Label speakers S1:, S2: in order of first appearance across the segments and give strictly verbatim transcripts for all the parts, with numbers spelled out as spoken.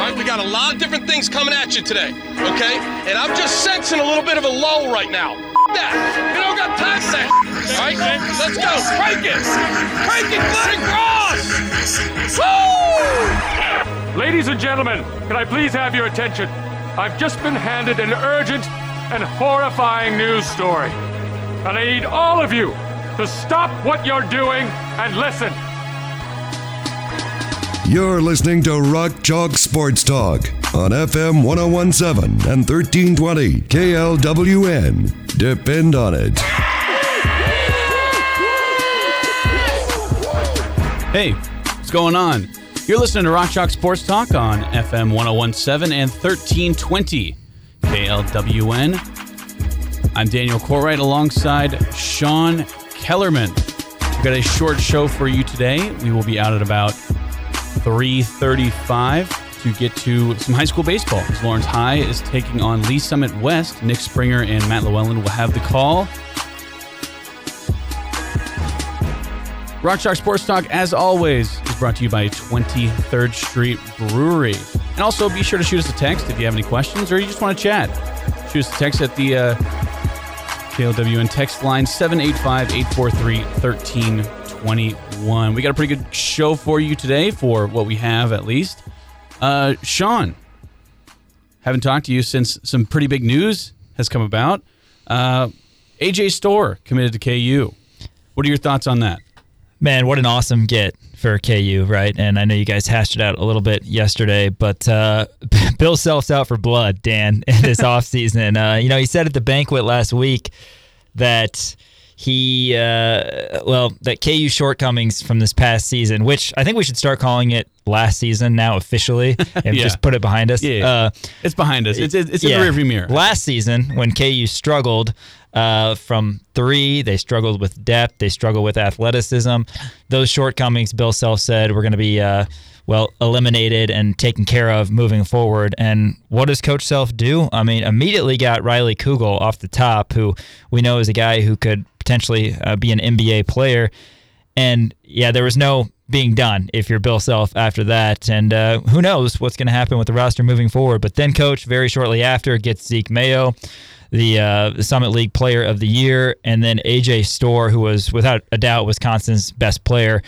S1: right? We got a lot of different things coming at you today, okay? And I'm just sensing a little bit of a lull right now. F*** that. We don't got time for that. All right? Let's go. Crank it. Crank it. Let it cross. Woo!
S2: Ladies and gentlemen, can I please have your attention? I've just been handed an urgent and horrifying news story. And I need all of you to stop what you're doing and listen.
S3: You're listening to Rock Chalk Sports Talk on F M ten seventeen and thirteen twenty K L W N. Depend on it.
S4: Hey, what's going on? You're listening to Rock Chalk Sports Talk on F M ten seventeen and thirteen twenty K L W N. I'm Daniel Corwright alongside Sean Kellerman. We've got a short show for you today. We will be out at about three thirty-five to get to some high school baseball. As Lawrence High is taking on Lee Summit West. Nick Springer and Matt Llewellyn will have the call. Rock Chalk Sports Talk, as always, is brought to you by twenty-third Street Brewery. And also be sure to shoot us a text if you have any questions or you just want to chat. Shoot us a text at the uh, K L W N text line seven eight five, eight four three, one three two one. We got a pretty good show for you today, for what we have at least. Uh, Sean, haven't talked to you since some pretty big news has come about. Uh, A J Storr committed to K U. What are your thoughts on that?
S5: Man, what an awesome get for K U, right? And I know you guys hashed it out a little bit yesterday, but uh, Bill Self's out for blood, Dan, in this offseason. Uh, you know, he said at the banquet last week that he, uh, well, that K U shortcomings from this past season, which I think we should start calling it last season now officially, and
S4: yeah.
S5: just put it behind us.
S4: Yeah,
S5: uh,
S4: it's behind us. It's, it's in
S5: yeah.
S4: the rearview mirror.
S5: Last season, when K U struggled uh, from three, they struggled with depth, they struggled with athleticism. Those shortcomings, Bill Self said, were going to be uh, well eliminated and taken care of moving forward. And what does Coach Self do? I mean, immediately got Riley Kugel off the top, who we know is a guy who could potentially uh, be an N B A player. And yeah, there was no being done if you're Bill Self after that. And uh, who knows what's going to happen with the roster moving forward. But then Coach, very shortly after, gets Zeke Mayo, the, uh, the Summit League Player of the Year, and then A J Storr, who was, without a doubt, Wisconsin's best player.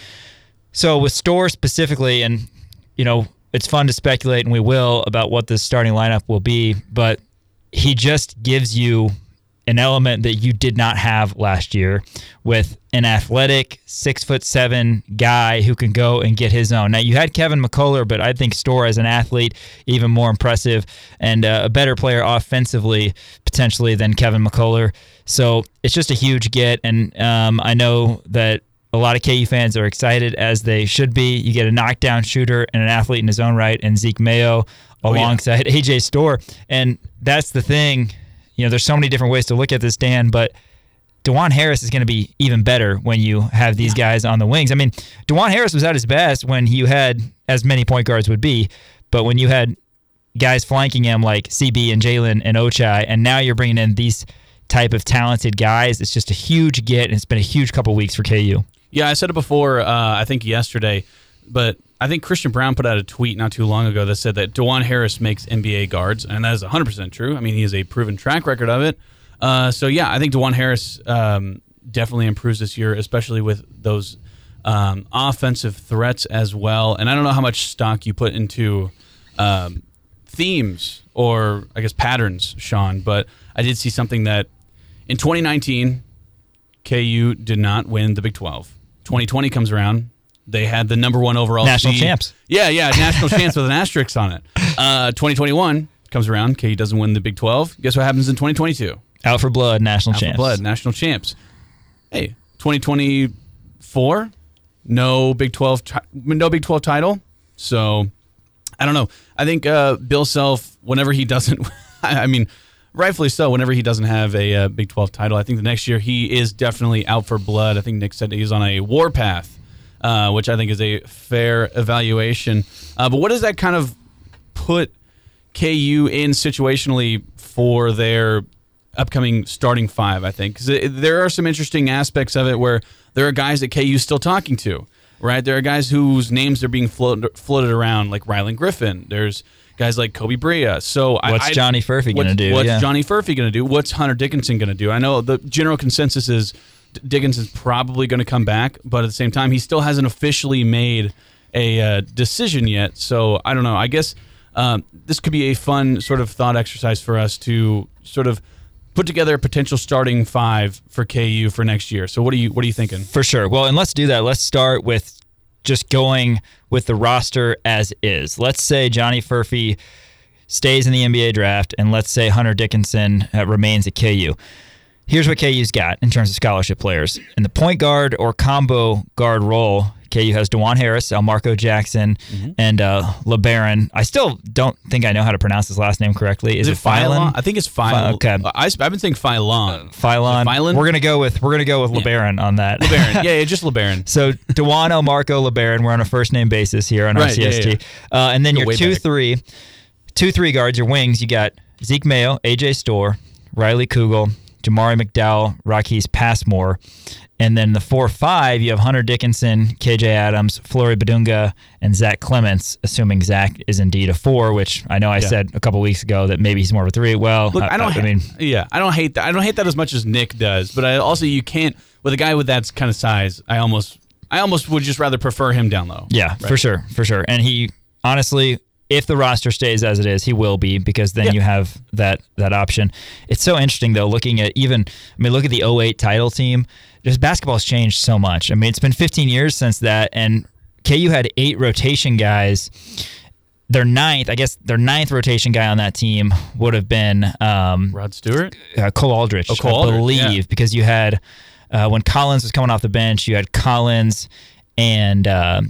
S5: So with Storr specifically, and, you know, it's fun to speculate, and we will, about what the starting lineup will be, but he just gives you an element that you did not have last year with an athletic six foot seven guy who can go and get his own. Now you had Kevin McCullough, but I think Storr as an athlete even more impressive and uh, a better player offensively potentially than Kevin McCullough. So it's just a huge get, and um, I know that a lot of K U fans are excited, as they should be. You get a knockdown shooter and an athlete in his own right, and Zeke Mayo
S4: oh,
S5: alongside
S4: yeah.
S5: A J Storr, and that's the thing. You know, there's so many different ways to look at this, Dan, but DeJuan Harris is going to be even better when you have these yeah. guys on the wings. I mean, DeJuan Harris was at his best when you had, as many point guards would be, but when you had guys flanking him like C B and Jalen and Ochai, and now you're bringing in these type of talented guys, it's just a huge get, and it's been a huge couple weeks for K U.
S4: Yeah, I said it before, uh, I think yesterday, but I think Christian Brown put out a tweet not too long ago that said that DeJuan Harris makes N B A guards, and that is one hundred percent true. I mean, he has a proven track record of it. Uh, so, yeah, I think DeJuan Harris um, definitely improves this year, especially with those um, offensive threats as well. And I don't know how much stock you put into um, themes or, I guess, patterns, Sean, but I did see something that in twenty nineteen, K U did not win the Big twelve. twenty twenty comes around. They had the number one overall
S5: national
S4: seed.
S5: champs.
S4: Yeah, yeah, national champs with an asterisk on it. Uh, twenty twenty-one comes around. K U doesn't win the Big twelve. Guess what happens in twenty twenty-two?
S5: Out for blood, national
S4: Out
S5: champs.
S4: for blood, national champs. Hey, twenty twenty-four, no Big twelve, no Big twelve title. So I don't know. I think uh, Bill Self, whenever he doesn't, I mean, rightfully so, whenever he doesn't have a uh, Big twelve title, I think the next year he is definitely out for blood. I think Nick said he's on a warpath. Uh, which I think is a fair evaluation. Uh, but what does that kind of put K U in situationally for their upcoming starting five, I think? Because there are some interesting aspects of it where there are guys that K U is still talking to. right? There are guys whose names are being floated, floated around, like Rylan Griffin. There's guys like Kobe Brea. So
S5: what's
S4: I,
S5: Johnny Furphy going to do?
S4: What's
S5: yeah.
S4: Johnny Furphy going to do? What's Hunter Dickinson going to do? I know the general consensus is Dickinson's probably going to come back, but at the same time, he still hasn't officially made a uh, decision yet. So I don't know. I guess um, this could be a fun sort of thought exercise for us to sort of put together a potential starting five for K U for next year. So what are you what are you thinking?
S5: For sure. Well, and let's do that. Let's start with just going with the roster as is. Let's say Johnny Furphy stays in the N B A draft, and let's say Hunter Dickinson uh, remains at K U. Here's what K U's got in terms of scholarship players. In the point guard or combo guard role, K U has DeJuan Harris, Elmarco Jackson, mm-hmm. and uh, LeBaron. I still don't think I know how to pronounce his last name correctly. Is,
S4: Is
S5: it
S4: it
S5: Philon?
S4: I think it's Philon.
S5: Okay.
S4: I, I've been saying Philon.
S5: Philon.
S4: Philon?
S5: We're gonna go with we're gonna go with LeBaron on that.
S4: LeBaron. Yeah, yeah, just LeBaron.
S5: So DeJuan, Elmarco, LeBaron. We're on a first name basis here on
S4: right,
S5: R C S T.
S4: Yeah, yeah.
S5: Uh, and then
S4: Go
S5: your two
S4: back.
S5: three, two three guards, your wings. You got Zeke Mayo, A J Storr, Riley Kugel, Jamari McDowell, Rakis Passmore. And then the four five, you have Hunter Dickinson, K J Adams, Flory Badunga, and Zach Clements, assuming Zach is indeed a four, which I know I
S4: Yeah.
S5: said a couple weeks ago that maybe he's more of a three. Well,
S4: Look, I,
S5: I,
S4: don't.
S5: I mean,
S4: yeah, I don't hate that. I don't hate that as much as Nick does. But I also you can't with a guy with that kind of size. I almost, I almost would just rather prefer him down low.
S5: yeah,
S4: Right.
S5: for sure, for sure. And he honestly, if the roster stays as it is, he will be, because then
S4: Yeah.
S5: you have that that option. It's so interesting though, looking at even, I mean, look at the oh eight title team. Just basketball's changed so much. I mean, it's been fifteen years since that, and K U had eight rotation guys. Their ninth, I guess, their ninth rotation guy on that team would have been um,
S4: Rod Stewart.
S5: uh, Cole Aldrich,
S4: Oh, Cole
S5: I
S4: Aldrich,
S5: believe,
S4: yeah.
S5: because you had uh, when Collins was coming off the bench, you had Collins and uh,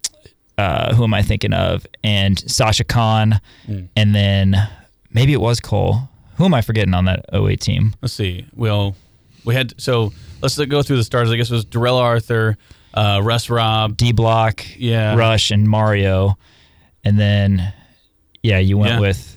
S5: uh, who am I thinking of? And Sasha Khan,
S4: Mm.
S5: and then maybe it was Cole. Who am I forgetting on that oh eight team?
S4: Let's see. Well, we had so let's go through the starters. I guess it was Darrell Arthur, uh, Russ Robb,
S5: D Block,
S4: Yeah.
S5: Rush, and Mario, and then yeah, you went
S4: Yeah.
S5: with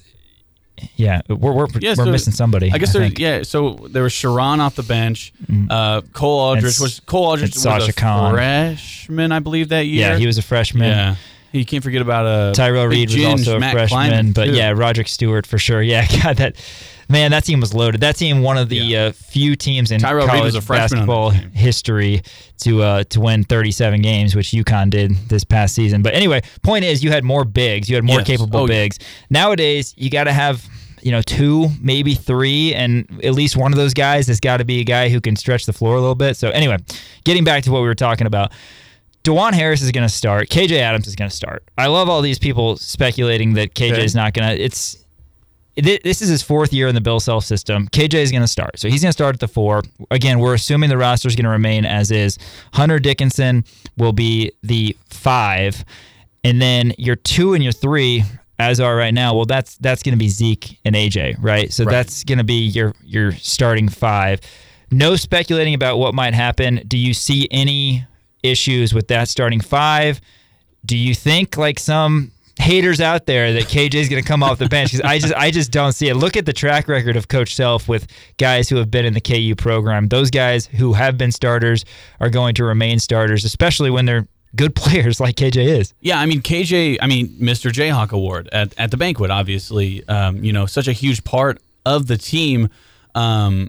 S5: yeah. We're we're,
S4: Yeah,
S5: we're
S4: so
S5: missing somebody.
S4: I guess
S5: I
S4: there.
S5: think.
S4: Yeah. So there was Sharon off the bench. Uh, Cole Aldrich
S5: And
S4: was Cole Aldrich
S5: and
S4: was
S5: Sasha
S4: a
S5: Khan.
S4: freshman, I believe, that year.
S5: Yeah, he was a freshman.
S4: Yeah. You can't forget about uh,
S5: Tyrell
S4: Big
S5: Reed was
S4: Ginge,
S5: also a
S4: Matt
S5: freshman,
S4: Kleiman,
S5: but
S4: too.
S5: yeah, Roderick Stewart for sure. Yeah, God, that man, that team was loaded. That team, one of the
S4: Yeah.
S5: uh, few teams in
S4: Tyrell Reed
S5: college
S4: was a freshman on that
S5: basketball
S4: team.
S5: history to uh, to win thirty-seven games, which UConn did this past season. But anyway, point is, you had more bigs, you had more
S4: Yes.
S5: capable
S4: Oh, yeah.
S5: bigs. Nowadays, you got to have, you know, two, maybe three, and at least one of those guys has got to be a guy who can stretch the floor a little bit. So anyway, getting back to what we were talking about. DeJuan Harris is going to start. K J Adams is going to start. I love all these people speculating that K J
S4: Okay.
S5: is not going to. It's th- this is his fourth year in the Bill Self system. K J is going to start, so he's going to start at the four. Again, we're assuming the roster is going to remain as is. Hunter Dickinson will be the five, and then your two and your three, as are right now. Well, that's that's going to be Zeke and A J, right? So
S4: Right.
S5: that's going to be your your starting five. No speculating about what might happen. Do you see any issues with that starting five? Do you think, like some haters out there, that K J is going to come off the bench? Because I just I just don't see it. Look at the track record of Coach Self with guys who have been in the K U program. Those guys who have been starters are going to remain starters, especially when they're good players like K J is.
S4: Yeah, I mean, K J, I mean, Mister Jayhawk Award at, at the banquet, obviously, um, you know, such a huge part of the team. Um,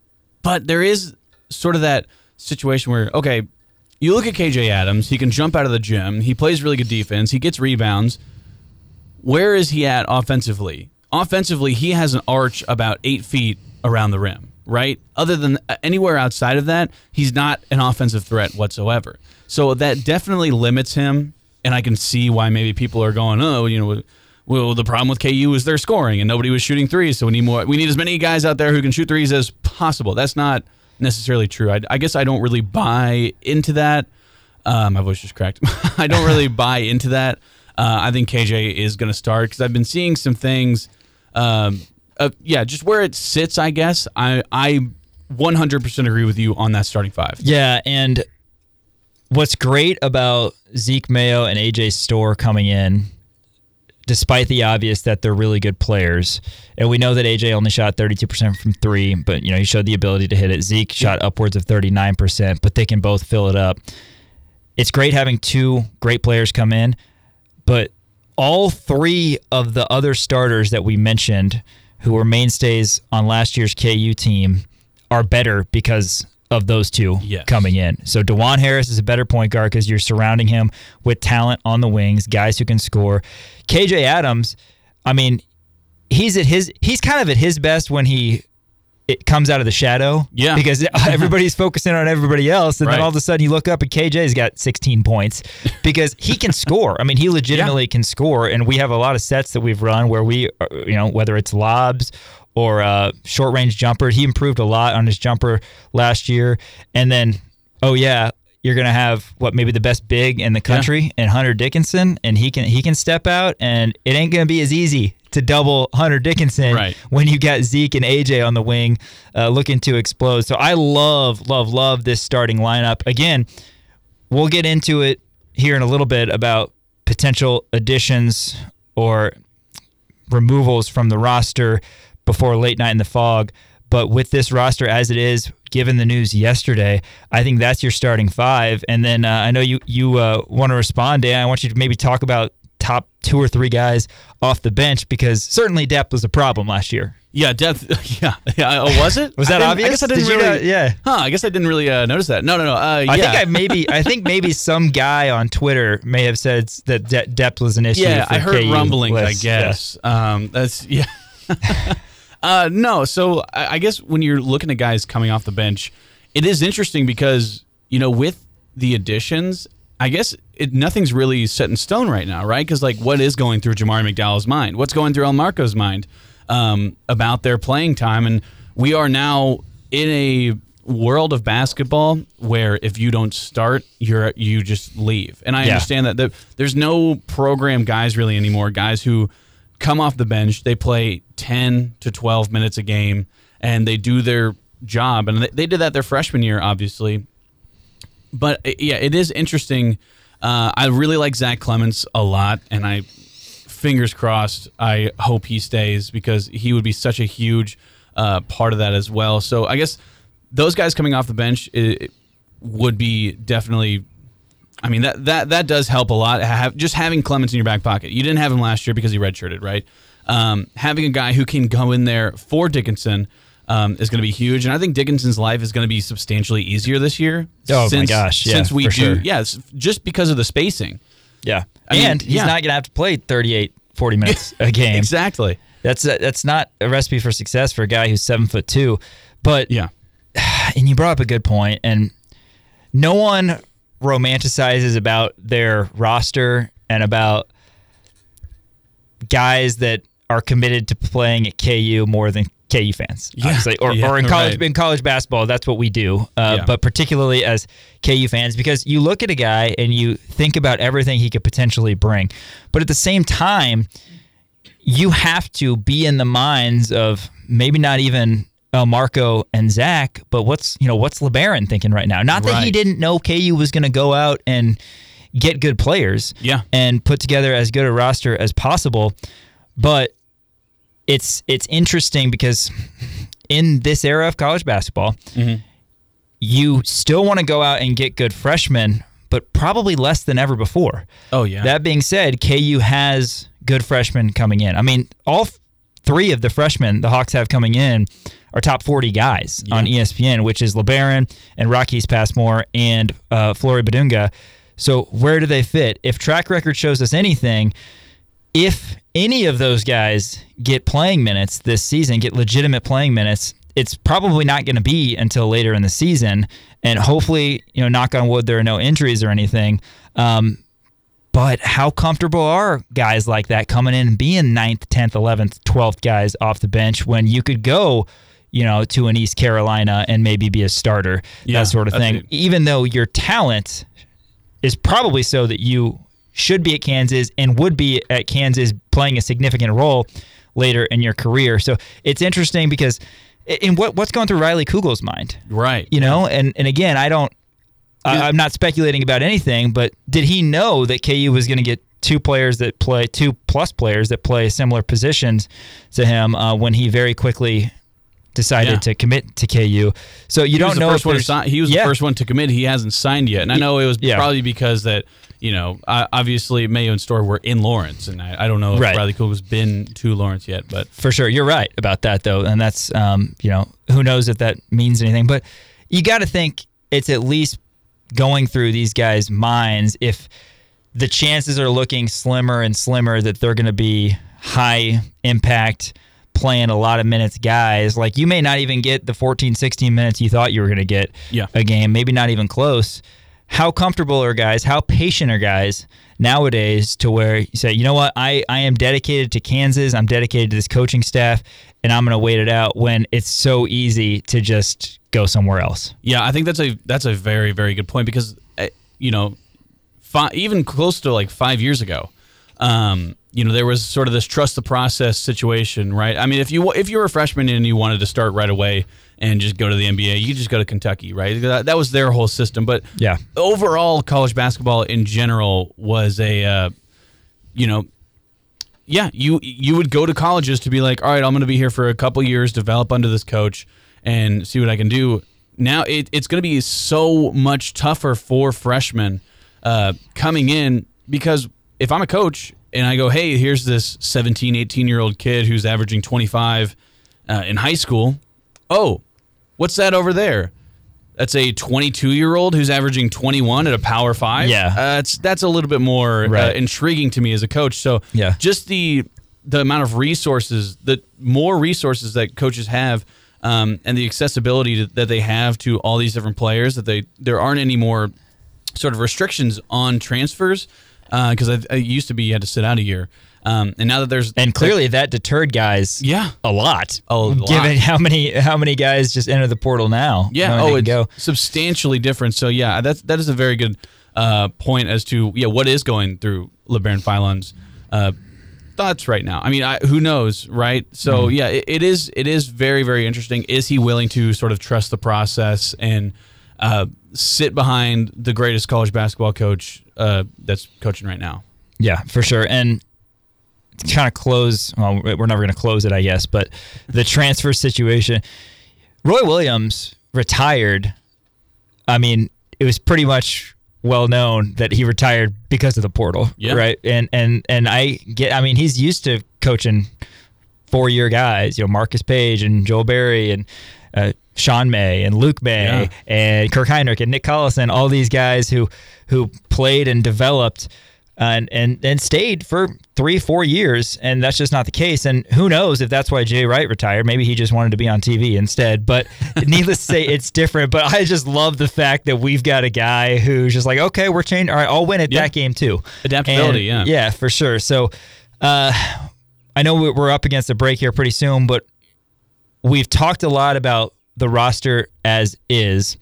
S4: but there is sort of that situation where, okay, you look at K J Adams, he can jump out of the gym, he plays really good defense, he gets rebounds. Where is he at offensively? Offensively, he has an arch about eight feet around the rim, right? Other than anywhere outside of that, he's not an offensive threat whatsoever. So that definitely limits him, and I can see why maybe people are going, oh, you know, well, the problem with K U is their scoring, and nobody was shooting threes, so we need more. We need as many guys out there who can shoot threes as possible. That's not necessarily true. I, I guess I don't really buy into that. Uh, my voice just cracked. I don't really buy into that. Uh, I think K J is going to start because I've been seeing some things. Um, uh, yeah, just where it sits, I guess. I I one hundred percent agree with you on that starting five.
S5: Yeah, and what's great about Zeke Mayo and A J Storr coming in, despite the obvious that they're really good players, and we know that A J only shot thirty-two percent from three, but you know he showed the ability to hit it. Zeke shot upwards of thirty-nine percent, but they can both fill it up. it's great having two great players come in, but all three of the other starters that we mentioned who were mainstays on last year's K U team are better because of those two
S4: yes.
S5: coming in. So DeJuan Harris is a better point guard because you're surrounding him with talent on the wings, guys who can score. K J Adams, I mean, he's at his he's kind of at his best when he it comes out of the shadow.
S4: Yeah.
S5: Because everybody's focusing on everybody else, and
S4: right.
S5: then all of a sudden you look up and K J's got sixteen points because he can score. I mean, he legitimately yeah. can score, and we have a lot of sets that we've run where we, you know, whether it's lobs or uh, short-range jumper. He improved a lot on his jumper last year. And then, oh, yeah, you're going to have, what, maybe the best big in the country yeah. and Hunter Dickinson, and he can he can step out, and it ain't going to be as easy to double Hunter Dickinson
S4: right.
S5: when you got Zeke and A J on the wing uh, looking to explode. So I love, love, love this starting lineup. Again, we'll get into it here in a little bit about potential additions or removals from the roster before late night in the fog. But with this roster as it is, given the news yesterday, I think that's your starting five. And then uh, I know you, you uh, want to respond, Dan. I want you to maybe talk about top two or three guys off the bench, because certainly depth was a problem last year.
S4: Yeah, depth. Yeah, yeah. Oh, was it?
S5: Was that
S4: I
S5: obvious?
S4: I guess I didn't
S5: Did
S4: really.
S5: you know, yeah.
S4: Huh. I guess I didn't really uh, notice that. No, no, no. Uh,
S5: I
S4: yeah.
S5: think I maybe. I think maybe some guy on Twitter may have said that de- depth was an issue.
S4: Yeah,
S5: for
S4: I heard
S5: K U
S4: rumblings.
S5: lists.
S4: I guess. Yeah. Um, that's yeah. uh, no, so I, I guess when you're looking at guys coming off the bench, it is interesting because you know with the additions, I guess it, nothing's really set in stone right now, right? Because like, what is going through Jamari McDowell's mind? What's going through El Marco's mind um, about their playing time? And we are now in a world of basketball where if you don't start, you're you just leave. And I
S5: yeah.
S4: understand that the, there's no program guys really anymore. Guys who come off the bench, they play ten to twelve minutes a game, and they do their job. And they, they did that their freshman year, obviously. But yeah, it is interesting. Uh, I really like Zach Clements a lot, and I, fingers crossed, I hope he stays because he would be such a huge uh, part of that as well. So I guess those guys coming off the bench it, it would be definitely. I mean that that that does help a lot. Have, just having Clements in your back pocket. You didn't have him last year because he redshirted, right? Um, having a guy who can go in there for Dickinson. Um, is going to be huge, and I think Dickinson's life is going to be substantially easier this year.
S5: Oh
S4: since,
S5: my gosh! Yeah,
S4: since we
S5: for
S4: do,
S5: sure.
S4: yeah, just because of the spacing.
S5: Yeah,
S4: I mean,
S5: and he's
S4: yeah.
S5: not going to have to play thirty-eight, forty minutes a game.
S4: Exactly.
S5: That's a, that's not a recipe for success for a guy who's seven foot two. But
S4: yeah,
S5: and you brought up a good point, and no one romanticizes about their roster and about guys that are committed to playing at K U more than K U fans,
S4: yeah.
S5: obviously, or,
S4: yeah,
S5: or in college
S4: right.
S5: in college basketball. That's what we do, uh,
S4: Yeah.
S5: but particularly as K U fans, because you look at a guy and you think about everything he could potentially bring, but at the same time, you have to be in the minds of maybe not even El Marco and Zach, but what's you know what's LeBaron thinking right now? Not that he
S4: Right.
S5: didn't know K U was going to go out and get good players,
S4: Yeah.
S5: and put together as good a roster as possible, but it's it's interesting because in this era of college basketball,
S4: mm-hmm.
S5: you still want to go out and get good freshmen, but probably less than ever before.
S4: Oh yeah.
S5: That being said, K U has good freshmen coming in. I mean, all f- three of the freshmen the Hawks have coming in are top forty guys
S4: Yeah.
S5: on E S P N, which is LeBaron and Rakis Passmore and uh, Flory Badunga. So where do they fit? If track record shows us anything, if any of those guys get playing minutes this season, get legitimate playing minutes, it's probably not going to be until later in the season. And hopefully, you know, knock on wood, there are no injuries or anything. Um, but how comfortable are guys like that coming in and being ninth, tenth, eleventh, twelfth guys off the bench when you could go, you know, to an East Carolina and maybe be a starter,
S4: Yeah,
S5: that sort of
S4: that's
S5: thing.
S4: it.
S5: Even though your talent is probably so that you should be at Kansas and would be at Kansas playing a significant role later in your career. So it's interesting because in what what's going through Riley Kugel's mind,
S4: Right.
S5: you know, and, and again, I don't, I, I'm not speculating about anything, but did he know that K U was going to get two players that play, two plus players that play similar positions to him uh, when he very quickly decided
S4: Yeah.
S5: to commit to K U. So you
S4: He
S5: don't
S4: was the
S5: know
S4: first
S5: if
S4: one to
S5: there's-
S4: sign, he was
S5: yeah.
S4: the first one to commit. He hasn't signed yet, and I know it was
S5: Yeah.
S4: probably because that you know uh, obviously Mayo and Story were in Lawrence, and I, I don't know if
S5: Right.
S4: Bradley Kugler's been to Lawrence yet, but
S5: For sure. You're right about that, though. And that's, um, you know, who knows if that means anything. But you got to think it's at least going through these guys' minds if the chances are looking slimmer and slimmer that they're going to be high impact, playing a lot of minutes guys. Like, you may not even get the fourteen, sixteen minutes you thought you were going to get
S4: Yeah.
S5: a game, maybe not even close. How comfortable are guys? How patient are guys nowadays to where you say, you know what, I, I am dedicated to Kansas, I'm dedicated to this coaching staff, and I'm going to wait it out when it's so easy to just go somewhere else?
S4: yeah, I think that's a that's a very very good point because uh, you know, fi- even close to like five years ago, um, you know, there was sort of this trust the process situation, right? I mean, if you if you were a freshman and you wanted to start right away and just go to the N B A, you could just go to Kentucky, right? That, that was their whole system. But
S5: Yeah.
S4: overall, college basketball in general was a, uh, you know, yeah, you you would go to colleges to be like, all right, I'm going to be here for a couple years, develop under this coach, and see what I can do. Now it, it's going to be so much tougher for freshmen uh, coming in because if I'm a coach and I go, hey, here's this seventeen, eighteen-year-old kid who's averaging twenty-five uh, in high school. Oh, what's that over there? That's a twenty-two-year-old who's averaging twenty-one at a Power Five.
S5: Yeah.
S4: uh, that's that's a little bit more uh,
S5: Right.
S4: intriguing to me as a coach. So,
S5: Yeah.
S4: just the the amount of resources, the more resources that coaches have, um, and the accessibility to, that they have to all these different players, that they there aren't any more sort of restrictions on transfers because uh, it used to be you had to sit out a year, um, and now that there's
S5: And clearly that deterred guys
S4: yeah.
S5: a lot.
S4: A lot.
S5: Given how many how many guys just enter the portal now.
S4: Yeah.
S5: knowing
S4: Oh,
S5: they
S4: it's
S5: can go.
S4: substantially different. So yeah, that's that is a very good uh, point as to yeah what is going through LeBaron Philon's uh, thoughts right now. I mean, I, who knows, right? So
S5: Mm-hmm.
S4: yeah, it, it is it is very very interesting. Is he willing to sort of trust the process and uh, sit behind the greatest college basketball coach uh, that's coaching right now?
S5: Yeah, for sure. And to kind of close, well, we're never going to close it, I guess, but the transfer situation. Roy Williams retired. I mean, it was pretty much well known that he retired because of the portal,
S4: Yeah.
S5: right? And and and I get, I mean, he's used to coaching four-year guys, you know, Marcus Page and Joel Berry and uh, Sean May and Luke May
S4: Yeah.
S5: and Kirk Heinrich and Nick Collison, all these guys who who played and developed and and and stayed for three, four years, and that's just not the case. And who knows if that's why Jay Wright retired? Maybe he just wanted to be on T V instead. But needless to say, it's different. But I just love the fact that we've got a guy who's just like, okay, we're changing. All right, I'll win at
S4: Yeah.
S5: that game too.
S4: Adaptability,
S5: And,
S4: yeah.
S5: yeah, for sure. So uh, I know we- we're up against a break here pretty soon, but we've talked a lot about the roster as is.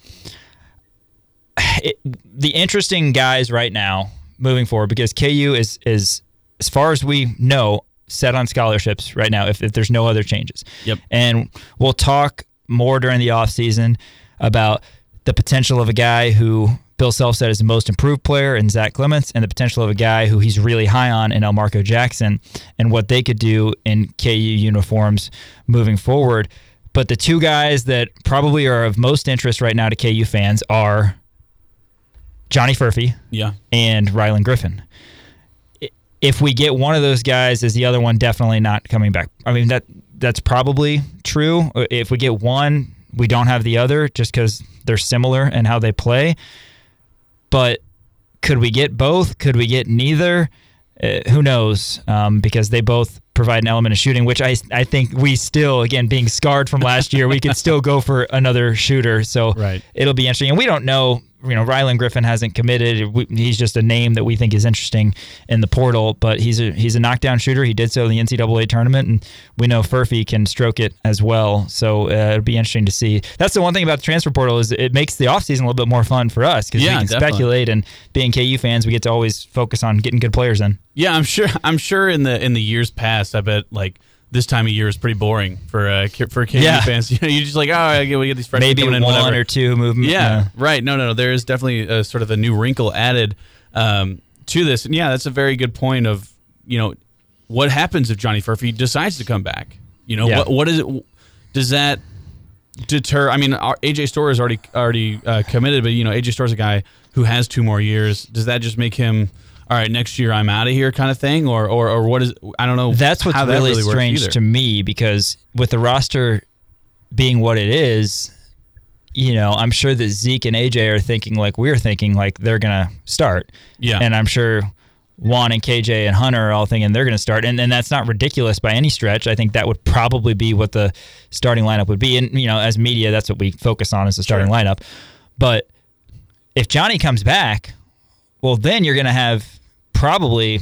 S5: It, the interesting guys right now moving forward, because K U is, is as far as we know, set on scholarships right now if, if there's no other changes.
S4: Yep.
S5: And we'll talk more during the offseason about the potential of a guy who Bill Self said is the most improved player in Zach Clements, and the potential of a guy who he's really high on in Elmarco Jackson and what they could do in K U uniforms moving forward. But the two guys that probably are of most interest right now to K U fans are Johnny Furphy
S4: Yeah.
S5: and Rylan Griffin. If we get one of those guys, is the other one definitely not coming back? I mean, that that's probably true. If we get one, we don't have the other just because they're similar in how they play. But could we get both? Could we get neither? Uh, who knows? Um, because they both provide an element of shooting, which I I think we still, again, being scarred from last year, we could still go for another shooter. So
S4: Right.
S5: it'll be interesting. And we don't know, you know, Rylan Griffin hasn't committed. We, he's just a name that we think is interesting in the portal, but he's a he's a knockdown shooter. He did so in the N C double A tournament, and we know Furphy can stroke it as well. So uh, it'll be interesting to see. That's the one thing about the transfer portal is it makes the offseason a little bit more fun for us because
S4: Yeah,
S5: we can
S4: definitely.
S5: speculate, and being K U fans, we get to always focus on getting good players in.
S4: Yeah, I'm sure. I'm sure in the in the years past, I bet like this time of year is pretty boring for uh, K- for K U
S5: Yeah.
S4: fans. You know, you're just like, oh, I get we get these freshmen
S5: Maybe
S4: coming
S5: one
S4: in, whatever.
S5: or two movement.
S4: Yeah, right. No, no, no. There is definitely a, sort of a new wrinkle added um, to this, and yeah, that's a very good point. Of you know, what happens if Johnny Furphy decides to come back? You know,
S5: Yeah.
S4: what what is it? Does that deter? I mean, our, A J Storr is already already uh, committed, but you know, A J Storr's a guy who has two more years. Does that just make him, all right, next year I'm out of here kind of thing? Or or, or what is, I don't know.
S5: That's what's
S4: how that
S5: really,
S4: really
S5: strange to me, because with the roster being what it is, you know, I'm sure that Zeke and A J are thinking like we're thinking, like they're going to start.
S4: Yeah.
S5: And I'm sure Juan and K J and Hunter are all thinking they're going to start. And, and that's not ridiculous by any stretch. I think that would probably be what the starting lineup would be. And, you know, as media, that's what we focus on, is the starting
S4: Sure.
S5: lineup. But if Johnny comes back, well, then you're going to have probably,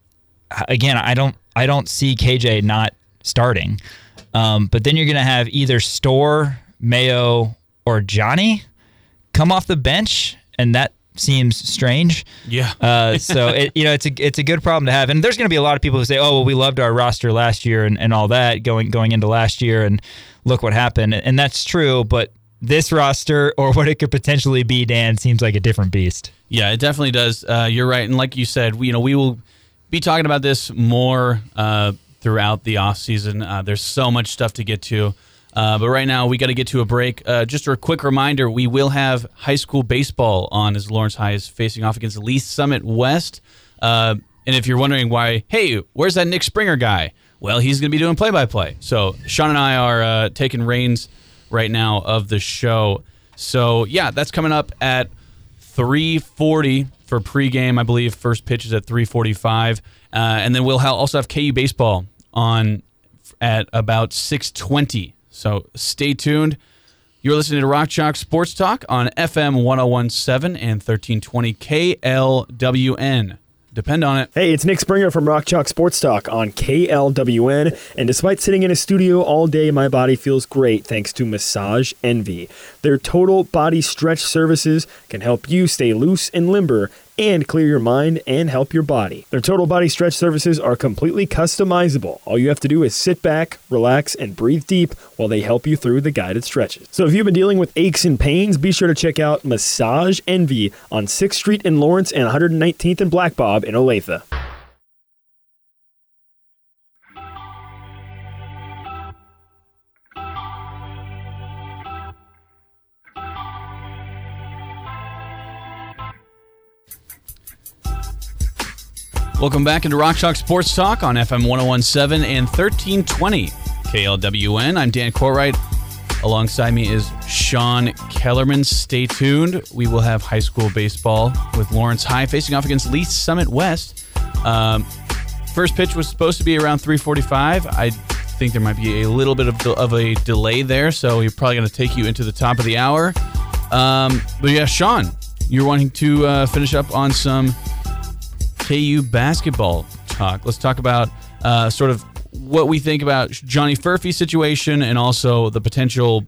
S5: again, I don't I don't see K J not starting. Um, but then you're going to have either Storr, Mayo, or Johnny come off the bench, and that seems strange.
S4: Yeah.
S5: uh, so it, you know, it's a it's a good problem to have. And there's going to be a lot of people who say, "Oh, well, we loved our roster last year and, and all that going going into last year, and look what happened." And that's true, but this roster, or what it could potentially be, Dan, seems like a different beast.
S4: Yeah, it definitely does. Uh, you're right, and like you said, we, you know, we will be talking about this more uh, throughout the off season. Uh, there's so much stuff to get to. Uh, but right now, we got to get to a break. Uh, just a quick reminder, we will have high school baseball on as Lawrence High is facing off against Lee's Summit West. Uh, and if you're wondering why, hey, where's that Nick Springer guy? Well, he's going to be doing play-by-play. So Sean and I are uh, taking reins right now of the show. So, yeah, that's coming up at three forty for pregame. I believe first pitch is at three forty-five. Uh, and then we'll ha- also have K U baseball on at about six twenty. So stay tuned. You're listening to Rock Chalk Sports Talk on F M one oh one point seven and thirteen twenty K L W N. Depend on it.
S6: Hey, it's Nick Springer from Rock Chalk Sports Talk on K L W N. And despite sitting in a studio all day, my body feels great thanks to Massage Envy. Their total body stretch services can help you stay loose and limber and clear your mind and help your body. Their total body stretch services are completely customizable. All you have to do is sit back, relax, and breathe deep while they help you through the guided stretches. So if you've been dealing with aches and pains, be sure to check out Massage Envy on sixth Street in Lawrence and one hundred nineteenth and Black Bob in Olathe.
S4: Welcome back into Rock Chalk Sports Talk on F M one oh one point seven and thirteen twenty K L W N. I'm Dan Corwright. Alongside me is Sean Kellerman. Stay tuned. We will have high school baseball with Lawrence High facing off against Lee's Summit West. Um, first pitch was supposed to be around three forty-five. I think there might be a little bit of, de- of a delay there, so we're probably going to take you into the top of the hour. Um, but yeah, Sean, you're wanting to uh, finish up on some K U basketball talk. Let's talk about uh, sort of what we think about Johnny Furphy's situation and also the potential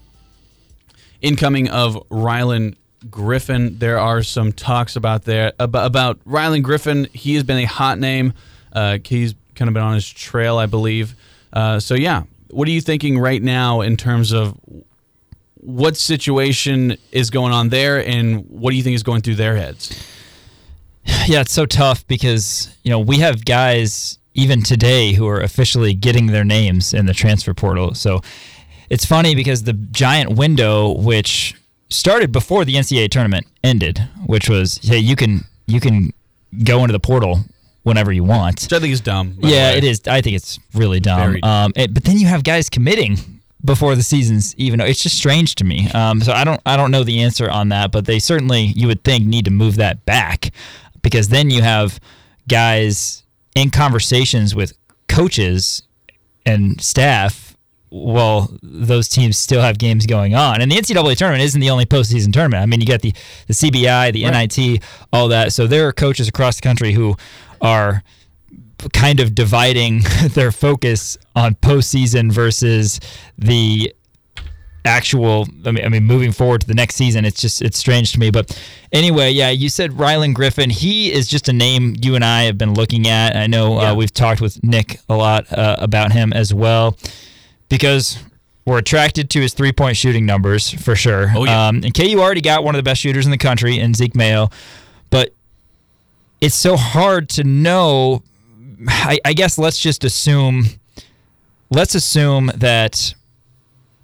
S4: incoming of Rylan Griffin. There are some talks about there about, about Rylan Griffin. He has been a hot name. Uh, he's kind of been on his trail, I believe. Uh, so yeah, what are you thinking right now in terms of what situation is going on there, and what do you think is going through their heads?
S5: Yeah, it's so tough because, you know, we have guys even today who are officially getting their names in the transfer portal. So it's funny because the giant window, which started before the N C double A tournament ended, which was, hey, you can you can go into the portal whenever you want.
S4: Which I think is dumb.
S5: Yeah, it is. I think it's really dumb.
S4: Very dumb.
S5: Um, it, but then you have guys committing before the season's even. It's just strange to me. Um, so I don't I don't know the answer on that, but they certainly, you would think, need to move that back, because then you have guys in conversations with coaches and staff while those teams still have games going on. And the N C double A tournament isn't the only postseason tournament. I mean, you got the, the C B I, the right. N I T, all that. So there are coaches across the country who are kind of dividing their focus on postseason versus the actual, I mean, I mean, moving forward to the next season. It's just, it's strange to me. But anyway, yeah, you said Rylan Griffin. He is just a name you and I have been looking at. I know yeah. uh, we've talked with Nick a lot uh, about him as well, because we're attracted to his three-point shooting numbers for sure.
S4: Oh, yeah.
S5: Um, and K U already got one of the best shooters in the country in Zeke Mayo, but it's so hard to know. I, I guess let's just assume, let's assume that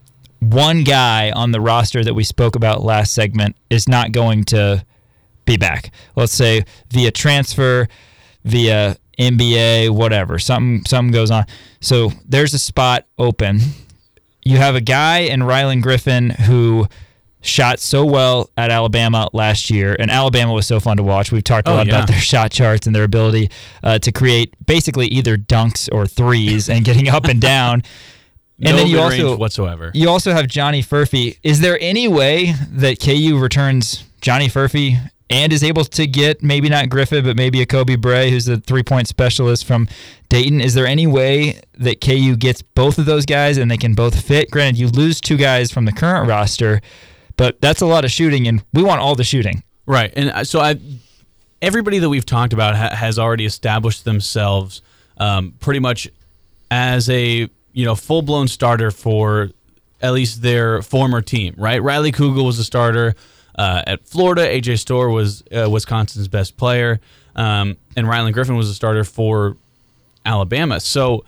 S5: one guy on the roster that we spoke about last segment is not going to be back. Let's say via transfer, via N B A, whatever. Something something goes on. So there's a spot open. You have a guy in Rylan Griffin who shot so well at Alabama last year, and Alabama was so fun to watch. We've talked a
S4: Oh,
S5: lot
S4: yeah.
S5: about their shot charts and their ability uh, to create basically either dunks or threes and getting up and down. And
S4: no
S5: then you
S4: mid-range
S5: also
S4: whatsoever.
S5: you also have Johnny Furphy. Is there any way that K U returns Johnny Furphy and is able to get maybe not Griffin, but maybe a Kobe Bray, who's a three-point specialist from Dayton? Is there any way that K U gets both of those guys and they can both fit? Granted, you lose two guys from the current roster, but that's a lot of shooting, and we want all the shooting.
S4: Right, and I- so I, everybody that we've talked about ha- has already established themselves um, pretty much as a you know full-blown starter for at least their former team. Right, Riley Kugel was a starter uh, at Florida. A J Storr was uh, Wisconsin's best player, um, and Rylan Griffin was a starter for Alabama. So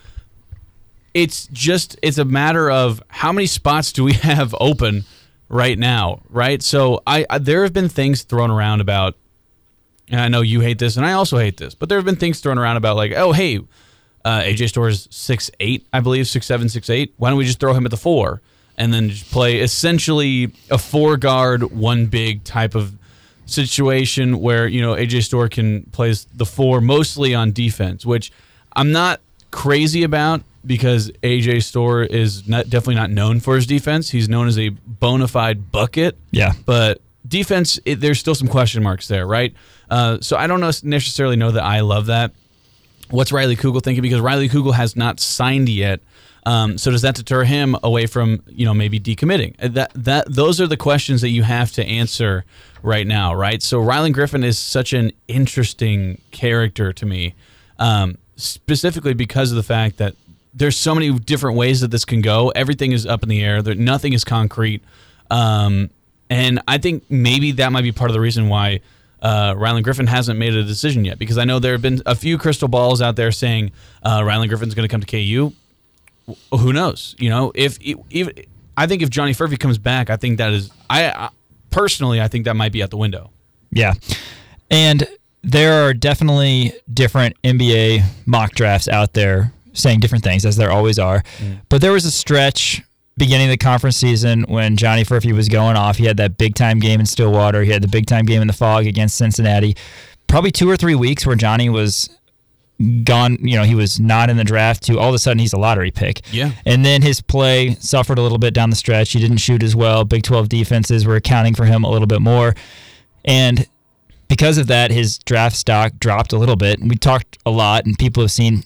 S4: it's just it's a matter of how many spots do we have open right now, right? So I, I there have been things thrown around about, and I know you hate this, and I also hate this, but there have been things thrown around about like, oh, hey, uh, A J Storr is six eight, I believe, six seven, six eight. Why don't we just throw him at the four and then just play essentially a four guard, one big type of situation where, you know, A J Storr can play the four mostly on defense, which I'm not crazy about because A J Storr is not, definitely not known for his defense. He's known as a bona fide bucket.
S5: Yeah.
S4: But defense, it, there's still some question marks there, right? Uh, so I don't know, necessarily know that I love that. What's Riley Kugel thinking? Because Riley Kugel has not signed yet. Um, so does that deter him away from, you know, maybe decommitting? That that those are the questions that you have to answer right now, right? So Rylan Griffin is such an interesting character to me, um, specifically because of the fact that there's so many different ways that this can go. Everything is up in the air. There, nothing is concrete. Um, and I think maybe that might be part of the reason why uh, Rylan Griffin hasn't made a decision yet, because I know there have been a few crystal balls out there saying uh, Rylan Griffin's going to come to K U. Who knows? You know, if even I think if Johnny Furphy comes back, I think that is I, I personally I think that might be out the window.
S5: Yeah. And there are definitely different N B A mock drafts out there saying different things, as there always are. Mm. But there was a stretch beginning of the conference season when Johnny Furphy was going off. He had that big-time game in Stillwater. He had the big-time game in the Fog against Cincinnati. Probably two or three weeks where Johnny was gone, you know, he was not in the draft to all of a sudden he's a lottery pick.
S4: Yeah.
S5: And then his play suffered a little bit down the stretch. He didn't shoot as well. Big twelve defenses were accounting for him a little bit more. And because of that, his draft stock dropped a little bit. And we talked a lot, and people have seen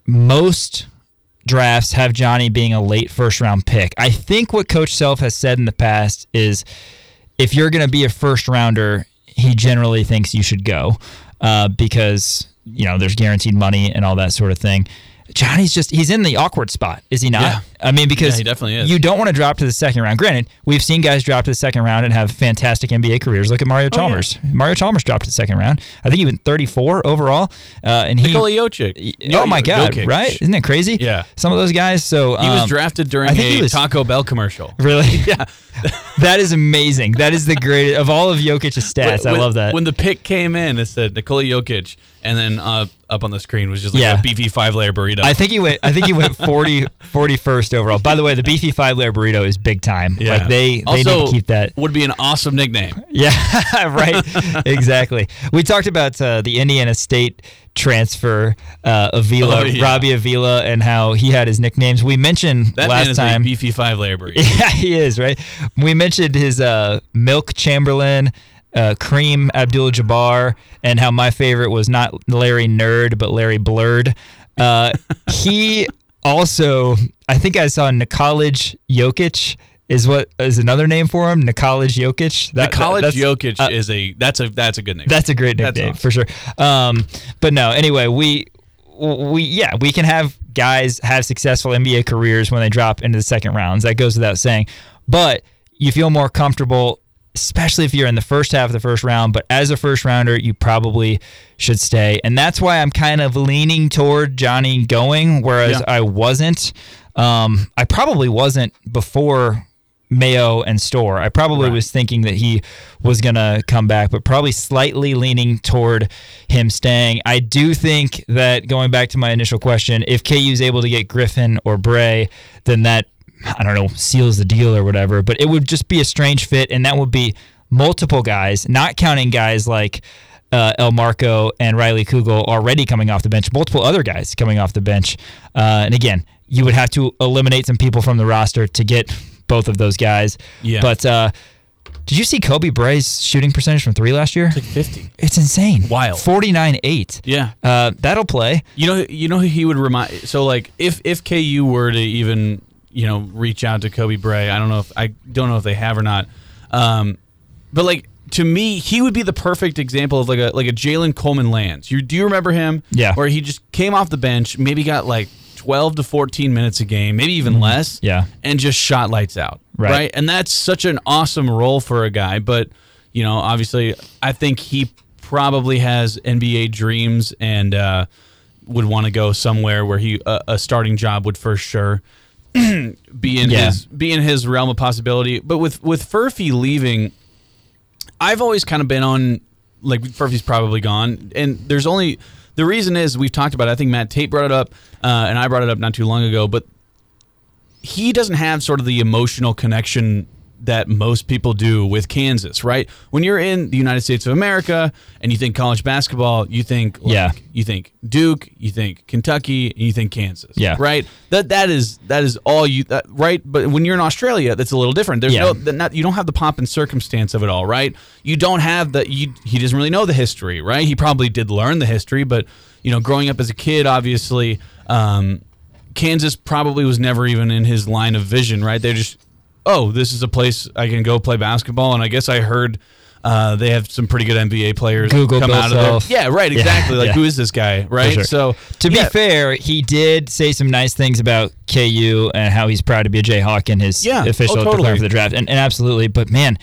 S5: most drafts have Johnny being a late first round pick. I think what Coach Self has said in the past is if you're going to be a first rounder, he generally thinks you should go uh, because, you know, there's guaranteed money and all that sort of thing. Johnny's just, he's in the awkward spot, is he not?
S4: Yeah.
S5: I mean, because
S4: Yeah, he definitely is.
S5: you don't want to drop to the second round. Granted, we've seen guys drop to the second round and have fantastic N B A careers. Look at Mario Chalmers.
S4: yeah.
S5: Mario Chalmers dropped to the second round. I think he went thirty-four overall. Uh, and he,
S4: Nikola Jokic.
S5: Oh my God,
S4: Jokic.
S5: right? Isn't that crazy?
S4: Yeah.
S5: Some of those guys. So
S4: He was
S5: um,
S4: drafted during
S5: I think
S4: a
S5: he was-
S4: Taco Bell commercial.
S5: Really?
S4: Yeah.
S5: That is amazing. That is the greatest of all of Jokic's stats.
S4: When-
S5: I love that.
S4: When the pick came in, it said Nikola Jokic, and then uh, up on the screen was just like
S5: Yeah.
S4: a beefy five-layer burrito.
S5: I think he went. I think he went forty, forty-first overall. By the way, the beefy five layer burrito is big time.
S4: yeah.
S5: Like they, they
S4: also,
S5: need to keep that.
S4: would be an awesome nickname.
S5: Yeah, right. Exactly. We talked about uh, the Indiana State transfer, uh, Avila,
S4: Oh, yeah.
S5: Robbie Avila, and how he had his nicknames. We mentioned
S4: That
S5: last
S4: man is
S5: time.
S4: a beefy five-layer burrito.
S5: Yeah, he is, right? We mentioned his uh, Milk Chamberlain, uh, Kareem Abdul-Jabbar, and how my favorite was not Larry Nerd, but Larry Blurred. Uh, he also, I think I saw Nikolaj Jokic is what is another name for him. Nikolaj Jokic.
S4: The college
S5: that's-
S4: Jokic
S5: uh,
S4: is a that's a that's a good name.
S5: That's a great
S4: That's
S5: nickname
S4: awesome.
S5: for sure. Um, but no, anyway, we we yeah we can have guys have successful N B A careers when they drop into the second rounds. That goes without saying. But you feel more comfortable, especially if you're in the first half of the first round. But as a first rounder, you probably should stay, and that's why I'm kind of leaning toward Johnny going, whereas
S4: Yeah.
S5: I wasn't. Um, I probably wasn't before Mayo and Storr. I probably
S4: Right.
S5: was thinking that he was going to come back, but probably slightly leaning toward him staying. I do think that, going back to my initial question, if K U is able to get Griffin or Bray, then that, I don't know, seals the deal or whatever. But it would just be a strange fit, and that would be multiple guys, not counting guys like uh, El Marco and Riley Kugel already coming off the bench, multiple other guys coming off the bench. Uh, and again, you would have to eliminate some people from the roster to get both of those guys.
S4: Yeah.
S5: But uh, did you see Kobe Bray's shooting percentage from three last year?
S4: It's like fifty.
S5: It's insane.
S4: Wild.
S5: forty-nine eight.
S4: Yeah.
S5: Uh, that'll play.
S4: You know, you know who he would remind. So, like, if if K U were to even, you know, reach out to Kobe Bray, I don't know if I don't know if they have or not. Um, but like to me, he would be the perfect example of like a like a Jalen Coleman Lands. You do you remember him?
S5: Yeah.
S4: Where he just came off the bench, maybe got like twelve to fourteen minutes a game, maybe even less.
S5: Yeah.
S4: And just shot lights out.
S5: Right.
S4: Right. And that's such an awesome role for a guy. But, you know, obviously, I think he probably has N B A dreams and uh, would want to go somewhere where he uh, a starting job would for sure be in
S5: Yeah.
S4: his be in his realm of possibility. But with with Furphy leaving, I've always kind of been on like Furphy's probably gone, and there's only the reason is we've talked about it. I think Matt Tate brought it up, uh, and I brought it up not too long ago. But he doesn't have sort of the emotional connection that most people do with Kansas, right? When you're in the United States of America and you think college basketball, you think like,
S5: Yeah.
S4: you think Duke, you think Kentucky, and you think Kansas,
S5: Yeah.
S4: right? That that is that is all you that, right. But when you're in Australia, that's a little different. There's
S5: Yeah.
S4: no not, you don't have the pomp and circumstance of it all, right? You don't have the you, he doesn't really know the history, right? He probably did learn the history, but you know, growing up as a kid, obviously. Um, Kansas probably was never even in his line of vision, right? They just, oh, this is a place I can go play basketball, and I guess I heard uh, they have some pretty good N B A players
S5: Google
S4: come
S5: Bill
S4: out of
S5: Self.
S4: there. Yeah, right,
S5: Yeah,
S4: exactly. Like,
S5: yeah.
S4: who is this guy, right?
S5: sure.
S4: So
S5: To
S4: yeah,
S5: be fair, he did say some nice things about K U and how he's proud to be a Jayhawk in his
S4: Yeah.
S5: official
S4: Oh, totally.
S5: declare for the draft. And, and absolutely, but man,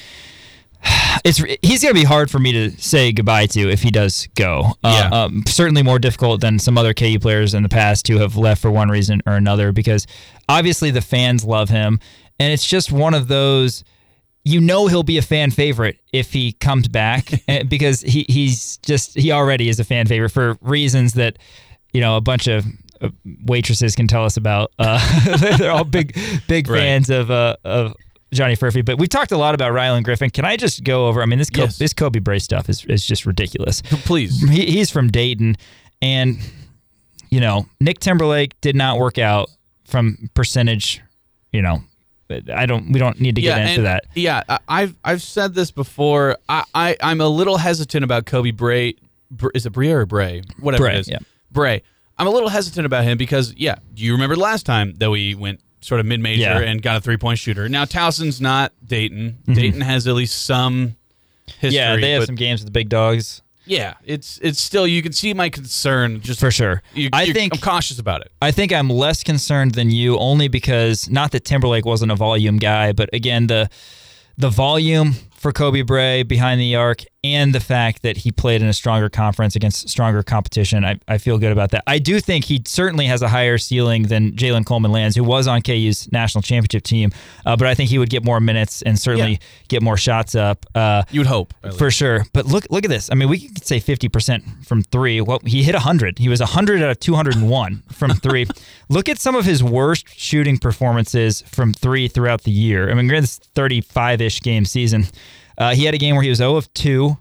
S5: it's he's going to be hard for me to say goodbye to if he does go. Uh,
S4: Yeah.
S5: um, certainly more difficult than some other K U players in the past who have left for one reason or another, because obviously the fans love him, and it's just one of those. You know he'll be a fan favorite if he comes back eh, because he he's just he already is a fan favorite for reasons that you know a bunch of uh, waitresses can tell us about. Uh, they're all big big
S4: Right.
S5: fans of uh, of Johnny Furphy. But we've talked a lot about Rylan Griffin. Can I just go over? I mean, this Kobe,
S4: Yes.
S5: this Kobe Bray stuff is is just ridiculous.
S4: please.
S5: He, he's from Dayton, and you know Nick Timberlake did not work out from percentage. You know, I don't. We don't need to get into
S4: and,
S5: that.
S4: Yeah, I- I've I've said this before. I, I I'm a little hesitant about Kobe Bray. Br- Is it Bray or Bray? Whatever
S5: Bray,
S4: it is.
S5: yeah.
S4: Bray. I'm a little hesitant about him because yeah, do you remember last time that we went sort of mid-major
S5: Yeah.
S4: and got a three-point shooter? Now Towson's not Dayton. Dayton has at least some history.
S5: Mm-hmm. Yeah, they have
S4: but
S5: some games with the big dogs.
S4: yeah, it's it's still you can see my concern just
S5: For sure.
S4: You,
S5: I
S4: you-
S5: think-
S4: I'm cautious about it.
S5: I think I'm less concerned than you, only because not that Timberlake wasn't a volume guy, but again the the volume for Kobe Bray behind the arc and the fact that he played in a stronger conference against stronger competition, I, I feel good about that. I do think he certainly has a higher ceiling than Jalen Coleman Lands, who was on K U's national championship team, uh, but I think he would get more minutes and certainly
S4: Yeah.
S5: get more shots up. Uh,
S4: You would hope at
S5: For sure. But look look at this. I mean, we could say fifty percent from three. Well, he hit one hundred. He was one hundred out of two hundred one from three. Look at some of his worst shooting performances from three throughout the year. I mean, granted, this thirty-five-ish game season. Uh, he had a game where he was zero of two.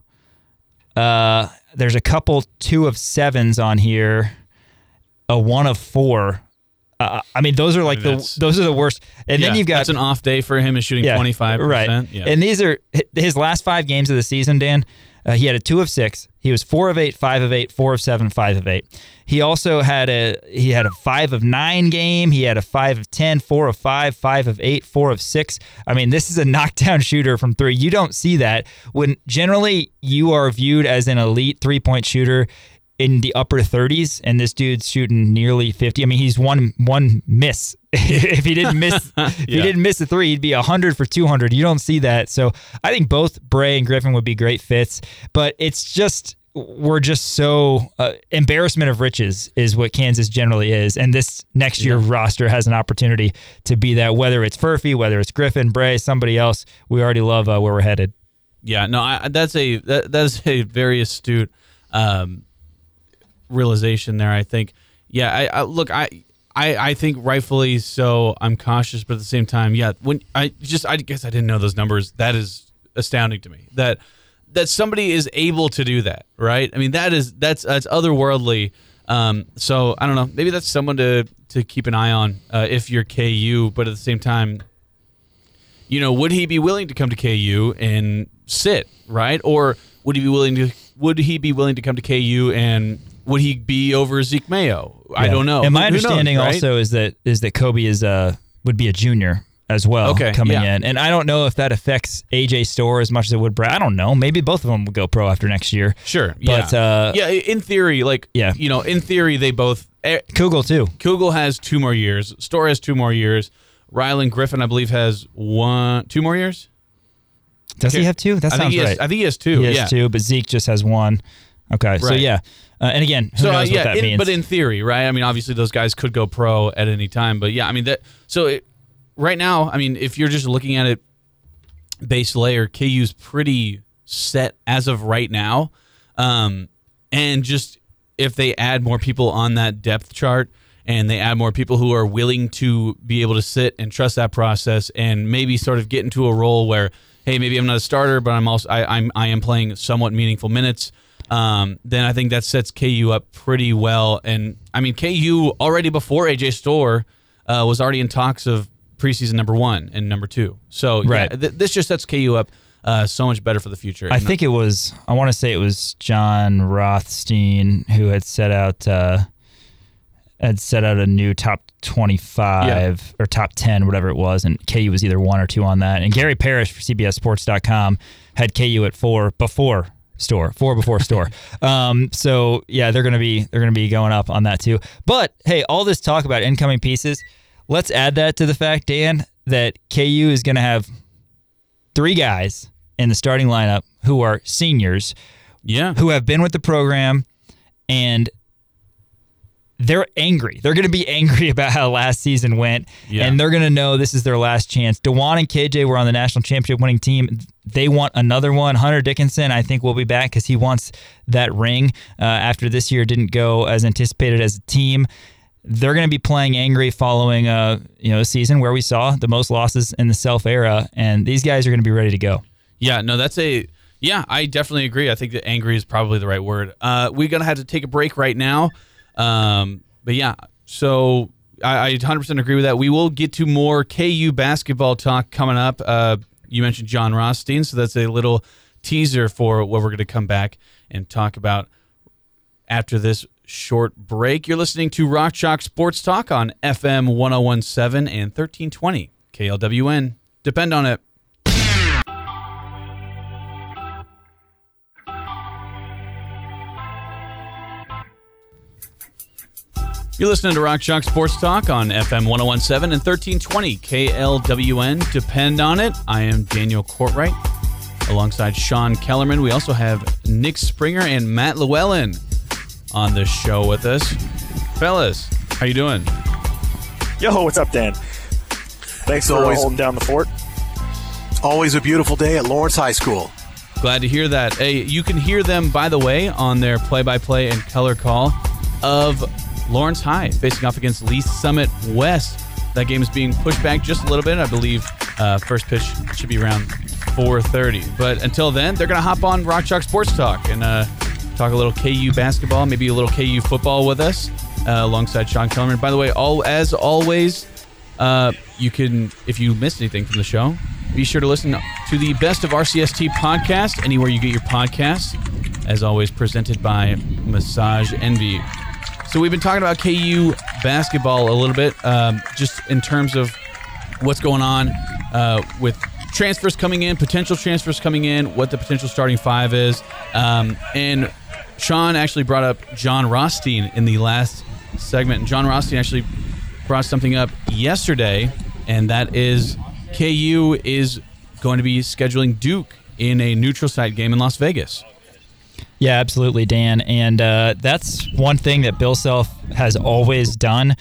S5: Uh, there's a couple two of sevens on here. A one of four. Uh, I mean, those are like the
S4: That's-
S5: those are the worst. And then
S4: Yeah,
S5: you've got
S4: that's an off day for him is shooting twenty-five
S5: right.
S4: percent. Yeah.
S5: And these are his last five games of the season, Dan. Uh, he had a two of six. He was four of eight, five of eight, four of seven, five of eight. He also had a he had a five of nine game. He had a five of ten, four of five, five of eight, four of six. I mean, this is a knockdown shooter from three. You don't see that when generally you are viewed as an elite three point shooter in the upper thirties, and this dude's shooting nearly fifty. I mean, he's one one miss. if he didn't miss, if he
S4: Yeah.
S5: didn't miss a three, he'd be a hundred for two hundred. You don't see that, so I think both Bray and Griffin would be great fits. But it's just we're just so uh, embarrassment of riches is what Kansas generally is, and this next year
S4: Yeah.
S5: roster has an opportunity to be that. Whether it's Furphy, whether it's Griffin, Bray, somebody else, we already love uh, where we're headed.
S4: Yeah, no, I, that's a that, that's a very astute um, realization there. I think. Yeah, I, I look, I, I I think rightfully so. I'm cautious, but at the same time, yeah. When I just, I guess I didn't know those numbers. That is astounding to me. That. That somebody is able to do that, right? I mean, that is that's that's otherworldly. Um, so I don't know. Maybe that's someone to to keep an eye on uh, if you're K U. But at the same time, you know, would he be willing to come to K U and sit, right? Or would he be willing to would he be willing to come to K U and would he be over Zeke Mayo? I
S5: Yeah.
S4: don't know.
S5: And my
S4: Who knows,
S5: understanding
S4: right?
S5: also is that is that Kobe is uh would be a junior as well
S4: Okay,
S5: coming
S4: yeah.
S5: in. And I don't know if that affects A J Storr as much as it would Brad. I don't know. Maybe both of them would go pro after next year.
S4: Sure,
S5: But,
S4: yeah,
S5: uh,
S4: yeah. In theory, like,
S5: Yeah.
S4: you know, in theory, they both. eh,
S5: Kugel too.
S4: Kugel has two more years. Storr has two more years. Rylan Griffin, I believe, has one, two more years.
S5: Does he have two? That
S4: I
S5: sounds
S4: think he has,
S5: right.
S4: I think he has two.
S5: He has
S4: yeah.
S5: two, but Zeke just has one. Okay, so
S4: Right.
S5: yeah. Uh, and again, who
S4: So uh,
S5: knows
S4: yeah,
S5: what that
S4: in,
S5: means?
S4: but in theory, right? I mean, obviously, those guys could go pro at any time. But yeah, I mean that. So it, right now, I mean, if you're just looking at it base layer, K U's pretty set as of right now. Um, and just if they add more people on that depth chart and they add more people who are willing to be able to sit and trust that process and maybe sort of get into a role where, hey, maybe I'm not a starter, but I'm also I, I'm I am playing somewhat meaningful minutes. Um, then I think that sets K U up pretty well. And I mean, K U already before A J Storr uh, was already in talks of preseason number one and number two. So
S5: Right.
S4: yeah, th- this just sets K U up uh, so much better for the future.
S5: I
S4: And
S5: think it was, I want to say it was John Rothstein who had set out uh, had set out a new top twenty-five or top ten, whatever it was, and K U was either one or two on that. And Gary Parrish for C B S Sports dot com had K U at four before Storr, four before Storr. Um, so yeah, they're gonna be they're gonna be going up on that too. But hey, all this talk about incoming pieces, let's add that to the fact, Dan, that K U is gonna have three guys in the starting lineup who are seniors,
S4: yeah,
S5: who have been with the program, and they're angry. They're going to be angry about how last season went,
S4: Yeah.
S5: and they're going to know this is their last chance. DeJuan and K J were on the national championship winning team. They want another one. Hunter Dickinson, I think, will be back because he wants that ring uh, after this year didn't go as anticipated as a team. They're going to be playing angry following a you know a season where we saw the most losses in the Self era, and these guys are going to be ready to go.
S4: Yeah, no, that's a yeah. I definitely agree. I think that angry is probably the right word. Uh, we're gonna have to take a break right now, um, but yeah. So I, I one hundred percent agree with that. We will get to more K U basketball talk coming up. Uh, you mentioned John Rothstein, so that's a little teaser for what we're gonna come back and talk about after this short break. You're listening to Rock Chalk Sports Talk on F M one oh one point seven and thirteen twenty K L W N. Depend on it. You're listening to Rock Chalk Sports Talk on F M one oh one point seven and thirteen twenty K L W N. Depend on it. I am Daniel Courtwright alongside Sean Kellerman. We also have Nick Springer and Matt Llewellyn on the show with us. Fellas, how you doing?
S7: Yo, what's up, Dan? Thanks for
S8: always-
S7: holding down the fort.
S8: Always a beautiful day at Lawrence High School.
S4: Glad to hear that. Hey, you can hear them, by the way, on their play-by-play and color call of Lawrence High facing off against Lee Summit West. That game is being pushed back just a little bit. I believe uh, first pitch should be around four thirty. But until then, they're going to hop on Rock Chalk Sports Talk and uh, talk a little K U basketball, maybe a little K U football with us uh, alongside Sean Kellerman. By the way, all as always, uh, you can, if you missed anything from the show, be sure to listen to the Best of R C S T podcast anywhere you get your podcasts. As always, presented by Massage Envy. So we've been talking about K U basketball a little bit, um, just in terms of what's going on uh, with transfers coming in, potential transfers coming in, what the potential starting five is. Um, and Sean actually brought up John Rothstein in the last segment. And John Rothstein actually brought something up yesterday, and that is K U is going to be scheduling Duke in a neutral site game in Las Vegas.
S5: Yeah, absolutely, Dan. And uh, that's one thing that Bill Self has always done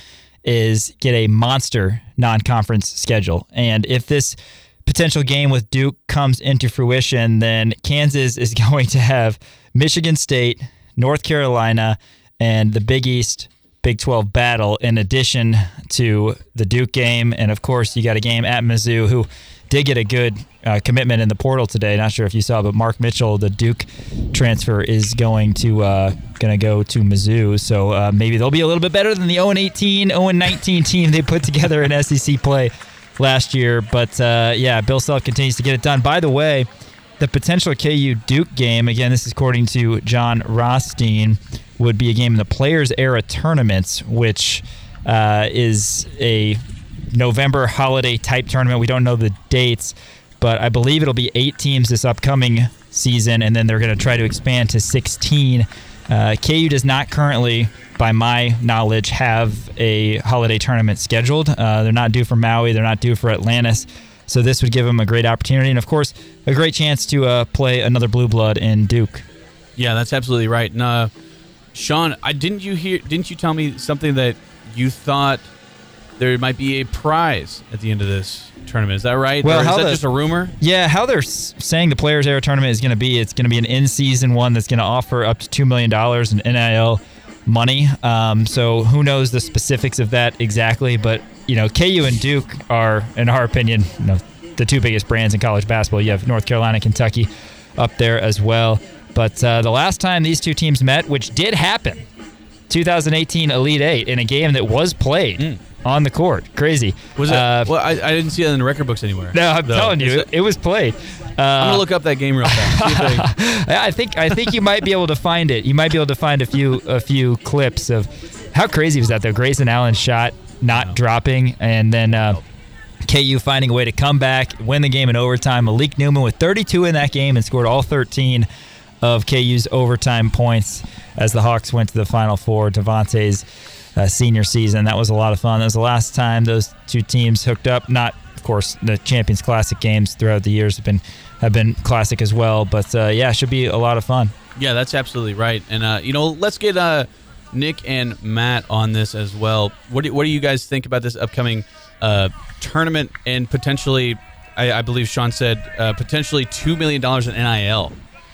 S5: is get a monster non-conference schedule. And if this potential game with Duke comes into fruition, then Kansas is going to have Michigan State, North Carolina, and the Big East Big twelve battle in addition to the Duke game. And, of course, you got a game at Mizzou, who did get a good uh, commitment in the portal today. Not sure if you saw, but Mark Mitchell, the Duke transfer, is going to uh, going to go to Mizzou. So uh, maybe they'll be a little bit better than the oh and eighteen, oh and nineteen team they put together in S E C play last year. But, uh, yeah, Bill Self continues to get it done. By the way, the potential K U Duke game, again, this is according to John Rothstein, would be a game in the Players Era Tournaments, which uh, is a November holiday type tournament. We don't know the dates, but I believe it'll be eight teams this upcoming season, and then they're going to try to expand to sixteen. Uh, K U does not currently, by my knowledge, have a holiday tournament scheduled. Uh, they're not due for Maui. They're not due for Atlantis. So this would give them a great opportunity, and of course, a great chance to uh, play another blue blood in Duke.
S4: Yeah, that's absolutely right. And, uh, Sean, I didn't you hear? Didn't you tell me something that you thought there might be a prize at the end of this tournament? Is that right?
S5: Well,
S4: or is
S5: how
S4: that
S5: the,
S4: just a rumor?
S5: Yeah, how they're saying the Players Era Tournament is going to be, it's going to be an in-season one that's going to offer up to two million dollars in N I L money. Um, so who knows the specifics of that exactly? But you know, K U and Duke are, in our opinion, you know, the two biggest brands in college basketball. You have North Carolina, Kentucky up there as well. But uh, the last time these two teams met, which did happen, twenty eighteen Elite Eight, in a game that was played mm. on the court. Crazy.
S4: Was it?
S5: Uh,
S4: well, I, I didn't see that in the record books anywhere.
S5: No, I'm
S4: though.
S5: telling you, it, it was played. Uh,
S4: I'm gonna look up that game real fast. See if I,
S5: I think I think you might be able to find it. You might be able to find a few a few clips of how crazy was that though. Grayson Allen's shot not no. dropping, and then uh, K U finding a way to come back, win the game in overtime. Malik Newman with thirty-two in that game and scored all thirteen of K U's overtime points as the Hawks went to the Final Four. Devontae's uh, senior season. That was a lot of fun. That was the last time those two teams hooked up. Not, of course, the Champions Classic games throughout the years have been have been classic as well. But, uh, yeah, it should be a lot of fun.
S4: Yeah, that's absolutely right. And, uh, you know, let's get uh, Nick and Matt on this as well. What do, what do you guys think about this upcoming uh, tournament and potentially, I, I believe Sean said, uh, potentially two million dollars in N I L?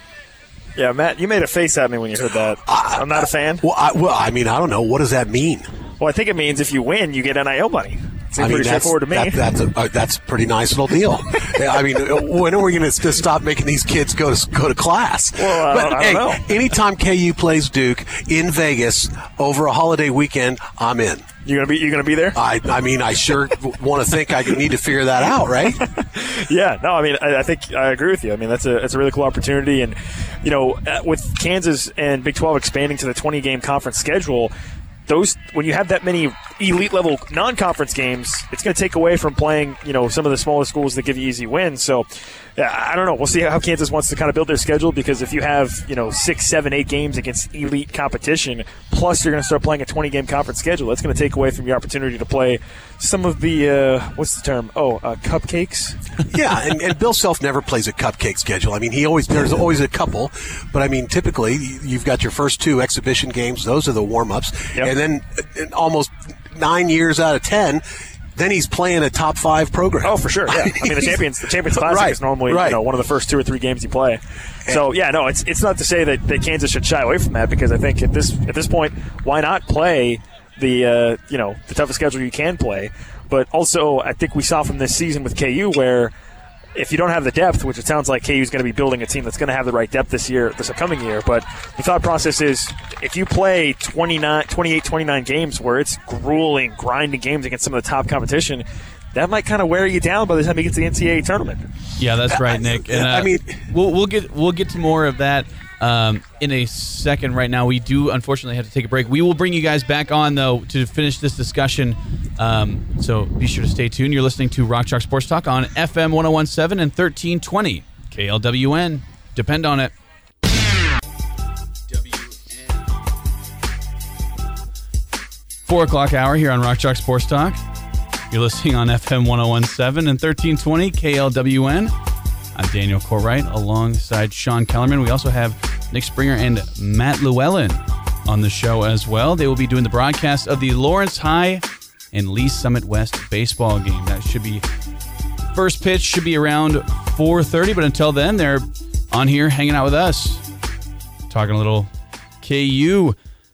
S7: Yeah, Matt, you made a face at me when you heard that. I, I'm not a fan.
S8: Well I, well, I mean, I don't know. What does that mean?
S7: Well, I think it means if you win, you get N I L money. Seems
S8: I mean,
S7: pretty straightforward to me.
S8: That, that's, a, uh, that's a pretty nice little deal. I mean, when are we going to stop making these kids go to go to class?
S7: Well, uh,
S8: but,
S7: I
S8: hey,
S7: don't know.
S8: Anytime K U plays Duke in Vegas over a holiday weekend, I'm in.
S7: You're gonna be you gonna be there?
S8: I I mean, I sure want to think I need to figure that out, right?
S7: Yeah, no, I mean, I, I think I agree with you. I mean, that's a it's a really cool opportunity, and you know, with Kansas and Big twelve expanding to the twenty game conference schedule, those when you have that many elite level non-conference games, it's going to take away from playing, you know, some of the smaller schools that give you easy wins. So, yeah, I don't know. We'll see how Kansas wants to kind of build their schedule, because if you have, you know, six, seven, eight games against elite competition, plus you're going to start playing a twenty game conference schedule, that's going to take away from your opportunity to play some of the uh, what's the term? Oh, uh, cupcakes.
S8: Yeah, and, and Bill Self never plays a cupcake schedule. I mean, he always there's always a couple, but I mean, typically you've got your first two exhibition games; those are the warm-ups,
S7: yep.
S8: and then uh, almost nine years out of ten, then he's playing a top five program.
S7: Oh, for sure. Yeah, I mean the champions, the Champions Classic
S8: right,
S7: is normally
S8: right.
S7: you know one of the first two or three games you play. So yeah, no, it's it's not to say that, that Kansas should shy away from that, because I think at this at this point, why not play the uh, you know the toughest schedule you can play? But also, I think we saw from this season with K U where if you don't have the depth, which it sounds like K U is going to be building a team that's going to have the right depth this year, this upcoming year, but the thought process is if you play twenty-nine, twenty-eight, twenty-nine games where it's grueling, grinding games against some of the top competition, that might kind of wear you down by the time you get to the N C double A tournament.
S4: Yeah, that's right, Nick. And, uh,
S8: I mean,
S4: we'll we'll get we'll get to more of that um, in a second. Right now, we do unfortunately have to take a break. We will bring you guys back on though to finish this discussion. Um, so be sure to stay tuned. You're listening to Rock Chalk Sports Talk on F M one oh one point seven and thirteen twenty K L W N. Depend on it. Four o'clock hour here on Rock Chalk Sports Talk. You're listening on F M one oh one point seven and thirteen twenty K L W N. I'm Daniel Corwright alongside Sean Kellerman. We also have Nick Springer and Matt Llewellyn on the show as well. They will be doing the broadcast of the Lawrence High and Lee Summit West baseball game. That should be, first pitch should be around four thirty, but until then, they're on here hanging out with us, talking a little K U.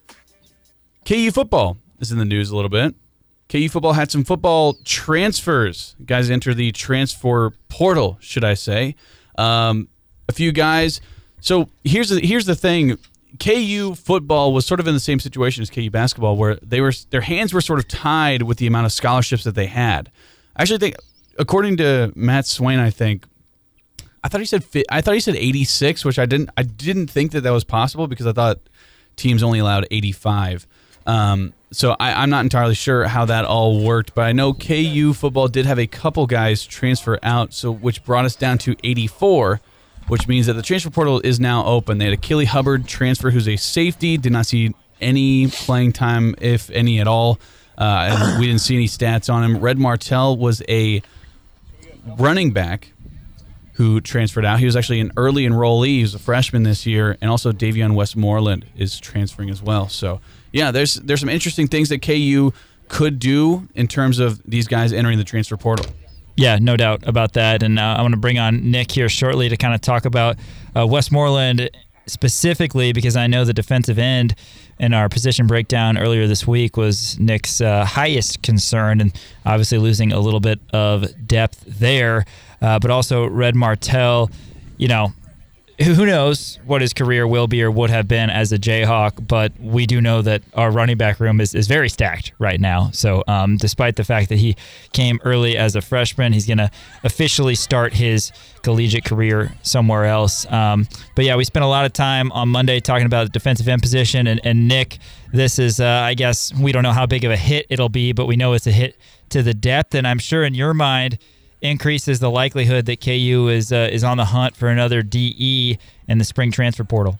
S4: K U football is in the news a little bit. K U football had some football transfers. Guys enter the transfer portal, should I say. Um, a few guys. So here's the, here's the thing. K U football was sort of in the same situation as K U basketball, where they were their hands were sort of tied with the amount of scholarships that they had. I actually think, according to Matt Swain, I think I thought he said I thought he said eighty-six, which I didn't I didn't think that that was possible because I thought teams only allowed eighty-five. Um, so I, I'm not entirely sure how that all worked, but I know K U football did have a couple guys transfer out, so which brought us down to eighty-four, which means that the transfer portal is now open. They had Achille Hubbard transfer, who's a safety, did not see any playing time, if any at all. Uh, and we didn't see any stats on him. Red Martell was a running back who transferred out. He was actually an early enrollee. He was a freshman this year, and also Davion Westmoreland is transferring as well. So, yeah, there's there's some interesting things that K U could do in terms of these guys entering the transfer portal.
S5: Yeah, no doubt about that. And uh, I want to bring on Nick here shortly to kind of talk about uh, Westmoreland specifically, because I know the defensive end in our position breakdown earlier this week was Nick's uh, highest concern, and obviously losing a little bit of depth there. Uh, but also Red Martell, you know, who knows what his career will be or would have been as a Jayhawk, but we do know that our running back room is, is very stacked right now. So um, despite the fact that he came early as a freshman, he's going to officially start his collegiate career somewhere else. Um, but yeah, we spent a lot of time on Monday talking about the defensive end position. And, and Nick, this is, uh, I guess, we don't know how big of a hit it'll be, but we know it's a hit to the depth. And I'm sure in your mind, increases the likelihood that K U is uh, is on the hunt for another D E in the spring transfer portal.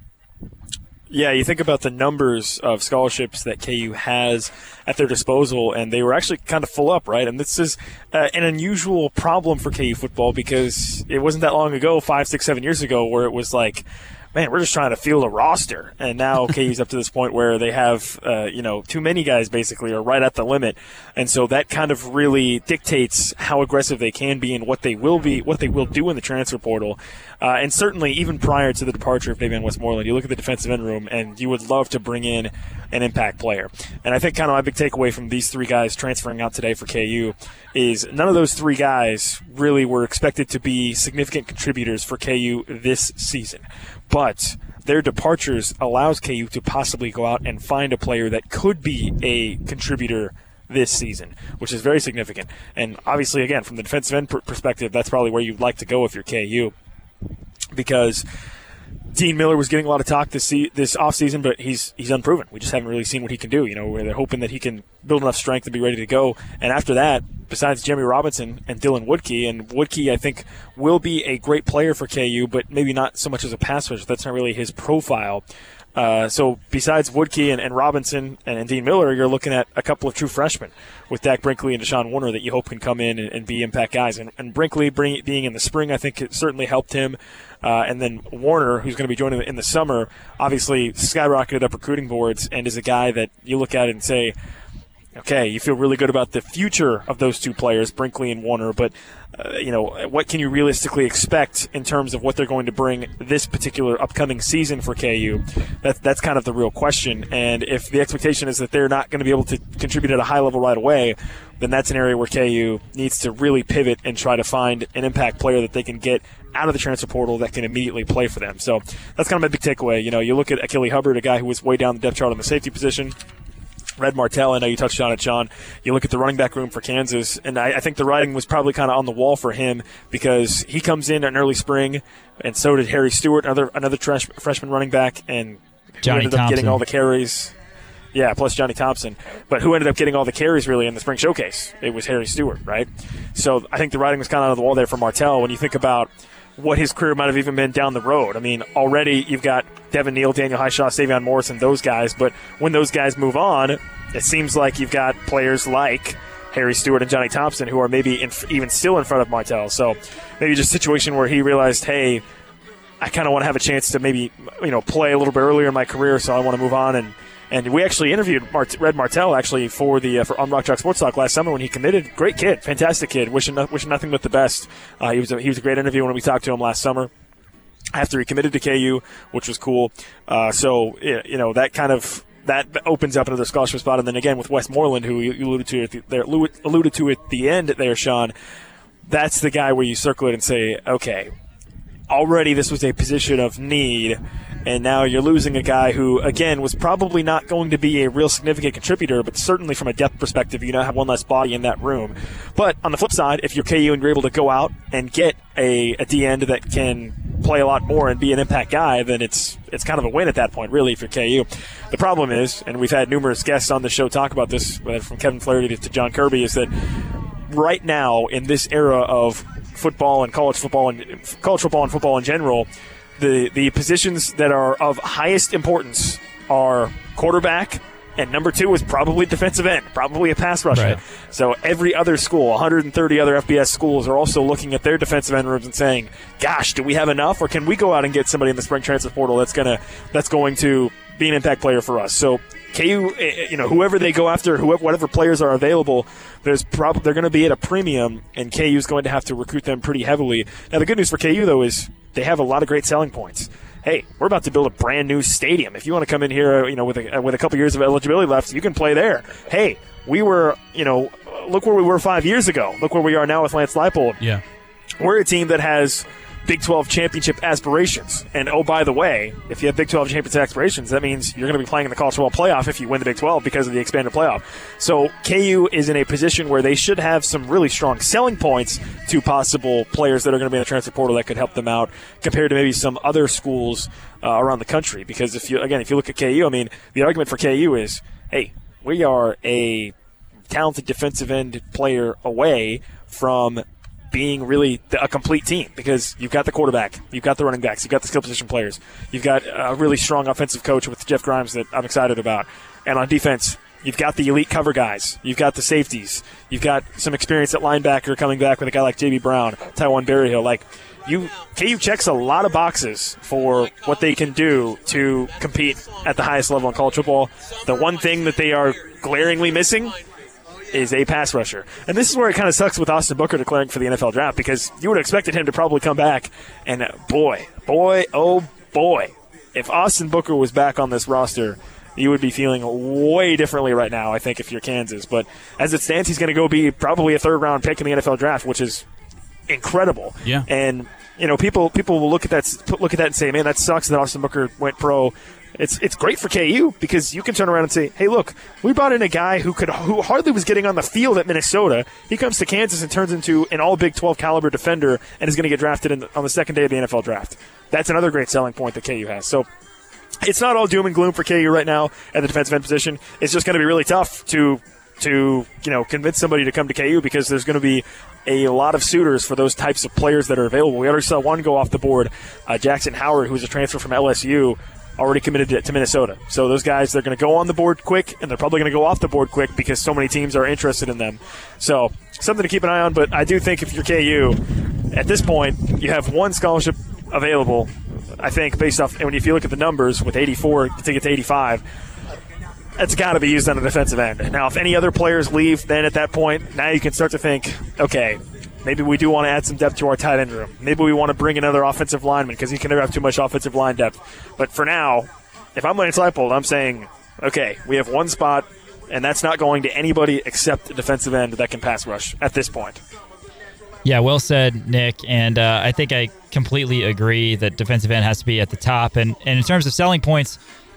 S7: Yeah, you think about the numbers of scholarships that K U has at their disposal, and they were actually kind of full up, right? And this is uh, an unusual problem for K U football because it wasn't that long ago, five, six, seven years ago, where it was like, man, we're just trying to field a roster. And now K U's up to this point where they have, uh, you know, too many guys basically are right at the limit. And so that kind of really dictates how aggressive they can be and what they will be, what they will do in the transfer portal. Uh, and certainly even prior to the departure of Davion Westmoreland, you look at the defensive end room and you would love to bring in an impact player. And I think kind of my big takeaway from these three guys transferring out today for K U is none of those three guys really were expected to be significant contributors for K U this season. But their departures allows K U to possibly go out and find a player that could be a contributor this season, which is very significant. And obviously, again, from the defensive end perspective, that's probably where you'd like to go if you're K U, because Dean Miller was getting a lot of talk this se- this offseason, but he's he's unproven. We just haven't really seen what he can do. You know, where they're hoping that he can build enough strength to be ready to go. And after that, besides Jimmy Robinson and Dylan Woodkey, and Woodkey I think will be a great player for K U, but maybe not so much as a pass rusher. That's not really his profile. Uh, so besides Woodkey and, and Robinson and, and Dean Miller, you're looking at a couple of true freshmen with Dak Brinkley and Deshaun Warner that you hope can come in and, and be impact guys. And, and Brinkley bring, being in the spring, I think it certainly helped him. Uh, and then Warner, who's going to be joining in the summer, obviously skyrocketed up recruiting boards and is a guy that you look at and say, okay, you feel really good about the future of those two players, Brinkley and Warner, but uh, you know, what can you realistically expect in terms of what they're going to bring this particular upcoming season for K U? That, that's kind of the real question. And if the expectation is that they're not going to be able to contribute at a high level right away, then that's an area where K U needs to really pivot and try to find an impact player that they can get out of the transfer portal that can immediately play for them. So that's kind of my big takeaway. You know, you look at Achille Hubbard, a guy who was way down the depth chart on the safety position. Red Martell, I know you touched on it, Sean. You look at the running back room for Kansas, and I, I think the writing was probably kind of on the wall for him because he comes in in early spring, and so did Harry Stewart, another another trash, freshman running back, and
S5: Johnny
S7: ended up
S5: Thompson.
S7: getting all the carries. Yeah, plus Johnny Thompson. But who ended up getting all the carries really in the spring showcase? It was Harry Stewart, right? So I think the writing was kind of on the wall there for Martell when you think about what his career might have even been down the road. I mean, already you've got Devin Neal, Daniel Highshaw, Savion Morrison, those guys, but when those guys move on, it seems like you've got players like Harry Stewart and Johnny Thompson who are maybe in, even still in front of Martell. So maybe just a situation where he realized, hey, I kind of want to have a chance to maybe, you know, play a little bit earlier in my career, so I want to move on. And, and we actually interviewed Mart- Red Martell actually for the uh, for on Rock Chalk Sports Talk last summer when he committed. Great kid, fantastic kid, wishing no- wishing nothing but the best. Uh, he was a, he was a great interview when we talked to him last summer after he committed to K U, which was cool. Uh, so you know that kind of that opens up another scholarship spot. And then again with Westmoreland, who you alluded to at the, there, alluded to at the end there, Sean. That's the guy where you circle it and say, okay, already this was a position of need, and now you're losing a guy who, again, was probably not going to be a real significant contributor, but certainly from a depth perspective, you now have one less body in that room. But on the flip side, if you're K U and you're able to go out and get a, a D end that can play a lot more and be an impact guy, then it's it's kind of a win at that point, really, if you're K U. The problem is, and we've had numerous guests on the show talk about this, from Kevin Flaherty to John Kirby, is that right now in this era of football and college football and college football and football in general, the the positions that are of highest importance are quarterback, and number two is probably defensive end, probably a pass rusher.
S5: Right.
S7: So every other school, one hundred thirty other F B S schools, are also looking at their defensive end rooms and saying, "Gosh, do we have enough, or can we go out and get somebody in the spring transfer portal that's gonna that's going to be an impact player for us?" So K U, you know, whoever they go after, whoever, whatever players are available, there's prob- they're going to be at a premium, and K U is going to have to recruit them pretty heavily. Now, the good news for K U, though, is they have a lot of great selling points. Hey, we're about to build a brand new stadium. If you want to come in here, you know, with a, with a couple years of eligibility left, you can play there. Hey, we were, you know, look where we were five years ago. Look where we are now with Lance Leipold.
S4: Yeah.
S7: We're a team that has Big twelve championship aspirations. And, oh, by the way, if you have Big twelve championship aspirations, that means you're going to be playing in the college football playoff if you win the Big twelve because of the expanded playoff. So K U is in a position where they should have some really strong selling points to possible players that are going to be in the transfer portal that could help them out compared to maybe some other schools uh, around the country. Because, if you again, if you look at K U, I mean, the argument for K U is, hey, we are a talented defensive end player away from being really a complete team, because you've got the quarterback, you've got the running backs, you've got the skill position players, you've got a really strong offensive coach with Jeff Grimes that I'm excited about, and on defense, you've got the elite cover guys, you've got the safeties, you've got some experience at linebacker coming back with a guy like J B Brown, Taiwan Berryhill. Like, you, K U checks a lot of boxes for what they can do to compete at the highest level in college football. The one thing that they are glaringly missing is a pass rusher. And this is where it kind of sucks with Austin Booker declaring for the N F L draft, because you would have expected him to probably come back, and boy, boy, oh boy, if Austin Booker was back on this roster, you would be feeling way differently right now, I think, if you're Kansas. But as it stands, he's going to go be probably a third-round pick in the N F L draft, which is incredible.
S4: Yeah.
S7: And, you know, people people will look at that look at that and say, man, that sucks that Austin Booker went pro. It's it's great for K U, because you can turn around and say, hey, look, we brought in a guy who could who hardly was getting on the field at Minnesota. He comes to Kansas and turns into an all Big twelve caliber defender and is going to get drafted in the, on the second day of the N F L draft. That's another great selling point that K U has. So it's not all doom and gloom for K U right now at the defensive end position. It's just going to be really tough to to you know convince somebody to come to K U, because there's going to be a lot of suitors for those types of players that are available. We already saw one go off the board, uh, Jackson Howard, who's a transfer from L S U, already committed to, to Minnesota. So those guys, they're going to go on the board quick, and they're probably going to go off the board quick because so many teams are interested in them. So something to keep an eye on, but I do think if you're K U, at this point, you have one scholarship available, I think, based off, and if you look at the numbers with eighty-four to get to eighty-five, that's got to be used on the defensive end. Now, if any other players leave, then at that point, now you can start to think, okay, maybe we do want to add some depth to our tight end room. Maybe we want to bring another offensive lineman, because you can never have too much offensive line depth. But for now, if I'm Lance Leipold, I'm saying, okay, we have one spot, and that's not going to anybody except the defensive end that can pass rush at this point.
S5: Yeah, well said, Nick. And uh, I think I completely agree that defensive end has to be at the top. And, and in terms of selling points,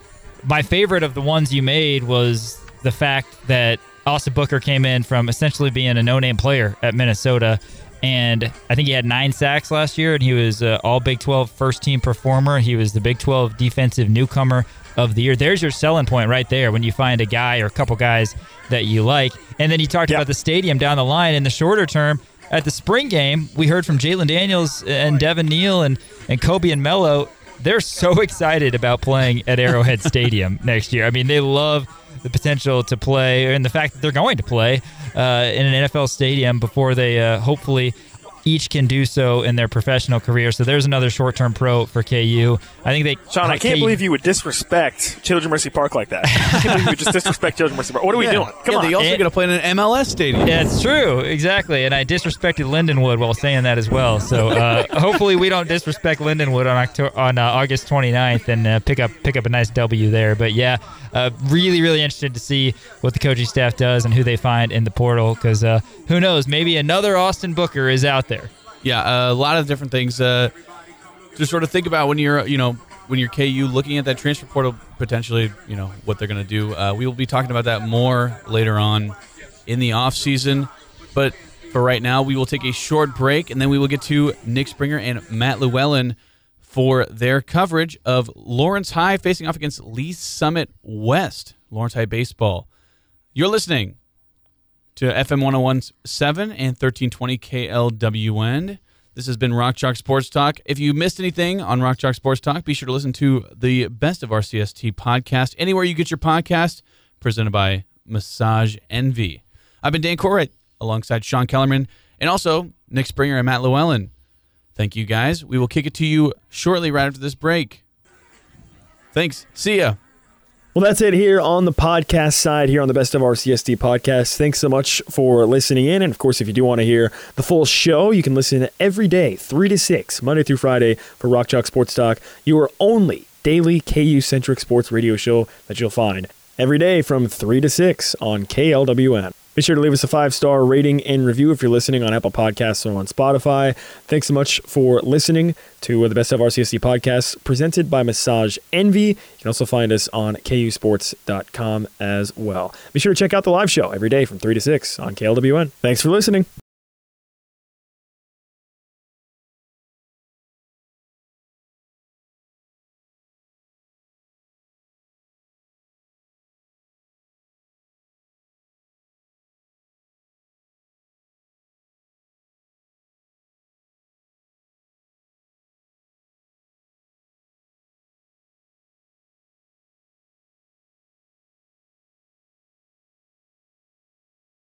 S5: my favorite of the ones you made was the fact that Austin Booker came in from essentially being a no-name player at Minnesota, and I think he had nine sacks last year, and he was uh, all Big twelve first-team performer. He was the Big twelve defensive newcomer of the year. There's your selling point right there when you find a guy or a couple guys that you like. And then you talked yeah. about the stadium down the line in the shorter term. At the spring game, we heard from Jalen Daniels and Devin Neal and, and Kobe and Mello. They're so excited about playing at Arrowhead Stadium next year. I mean, they love the potential to play, and the fact that they're going to play uh, in an N F L stadium before they uh, hopefully each can do so in their professional career. So there's another short-term pro for K U. I think they.
S7: Sean, I can't
S5: K U,
S7: believe you would disrespect Children Mercy Park like that. I can't believe you would just disrespect Children Mercy Park. What are we
S4: Yeah.
S7: doing? Come
S4: yeah,
S7: on.
S4: They also
S5: And-
S4: going to play in an M L S stadium.
S5: Yeah, it's true, exactly. And I disrespected Lindenwood while saying that as well. So uh, hopefully we don't disrespect Lindenwood on October, on uh, August twenty-ninth and uh, pick up pick up a nice W there. But yeah, uh, really really interested to see what the coaching staff does and who they find in the portal, because uh, who knows, maybe another Austin Booker is out there.
S4: Yeah, uh, a lot of different things uh, to sort of think about when you're, you know, when you're K U looking at that transfer portal, potentially, you know, what they're going to do. Uh, we will be talking about that more later on in the offseason. But for right now, we will take a short break, and then we will get to Nick Springer and Matt Llewellyn for their coverage of Lawrence High facing off against Lee Summit West, Lawrence High baseball. You're listening to F M one oh one point seven and thirteen twenty K L W N. This has been Rock Chalk Sports Talk. If you missed anything on Rock Chalk Sports Talk, be sure to listen to the Best of R C S T podcast anywhere you get your podcast, presented by Massage Envy. I've been Dan Corright alongside Sean Kellerman and also Nick Springer and Matt Llewellyn. Thank you, guys. We will kick it to you shortly right after this break. Thanks. See ya.
S6: Well, that's it here on the podcast side, here on the Best of R C S T podcast. Thanks so much for listening in. And, of course, if you do want to hear the full show, you can listen every day, three to six, Monday through Friday, for Rock Chalk Sports Talk, your only daily K U-centric sports radio show that you'll find every day from three to six on K L W N. Be sure to leave us a five-star rating and review if you're listening on Apple Podcasts or on Spotify. Thanks so much for listening to the Best of R C S T podcast presented by Massage Envy. You can also find us on K U sports dot com as well. Be sure to check out the live show every day from three to six on K L W N. Thanks for listening.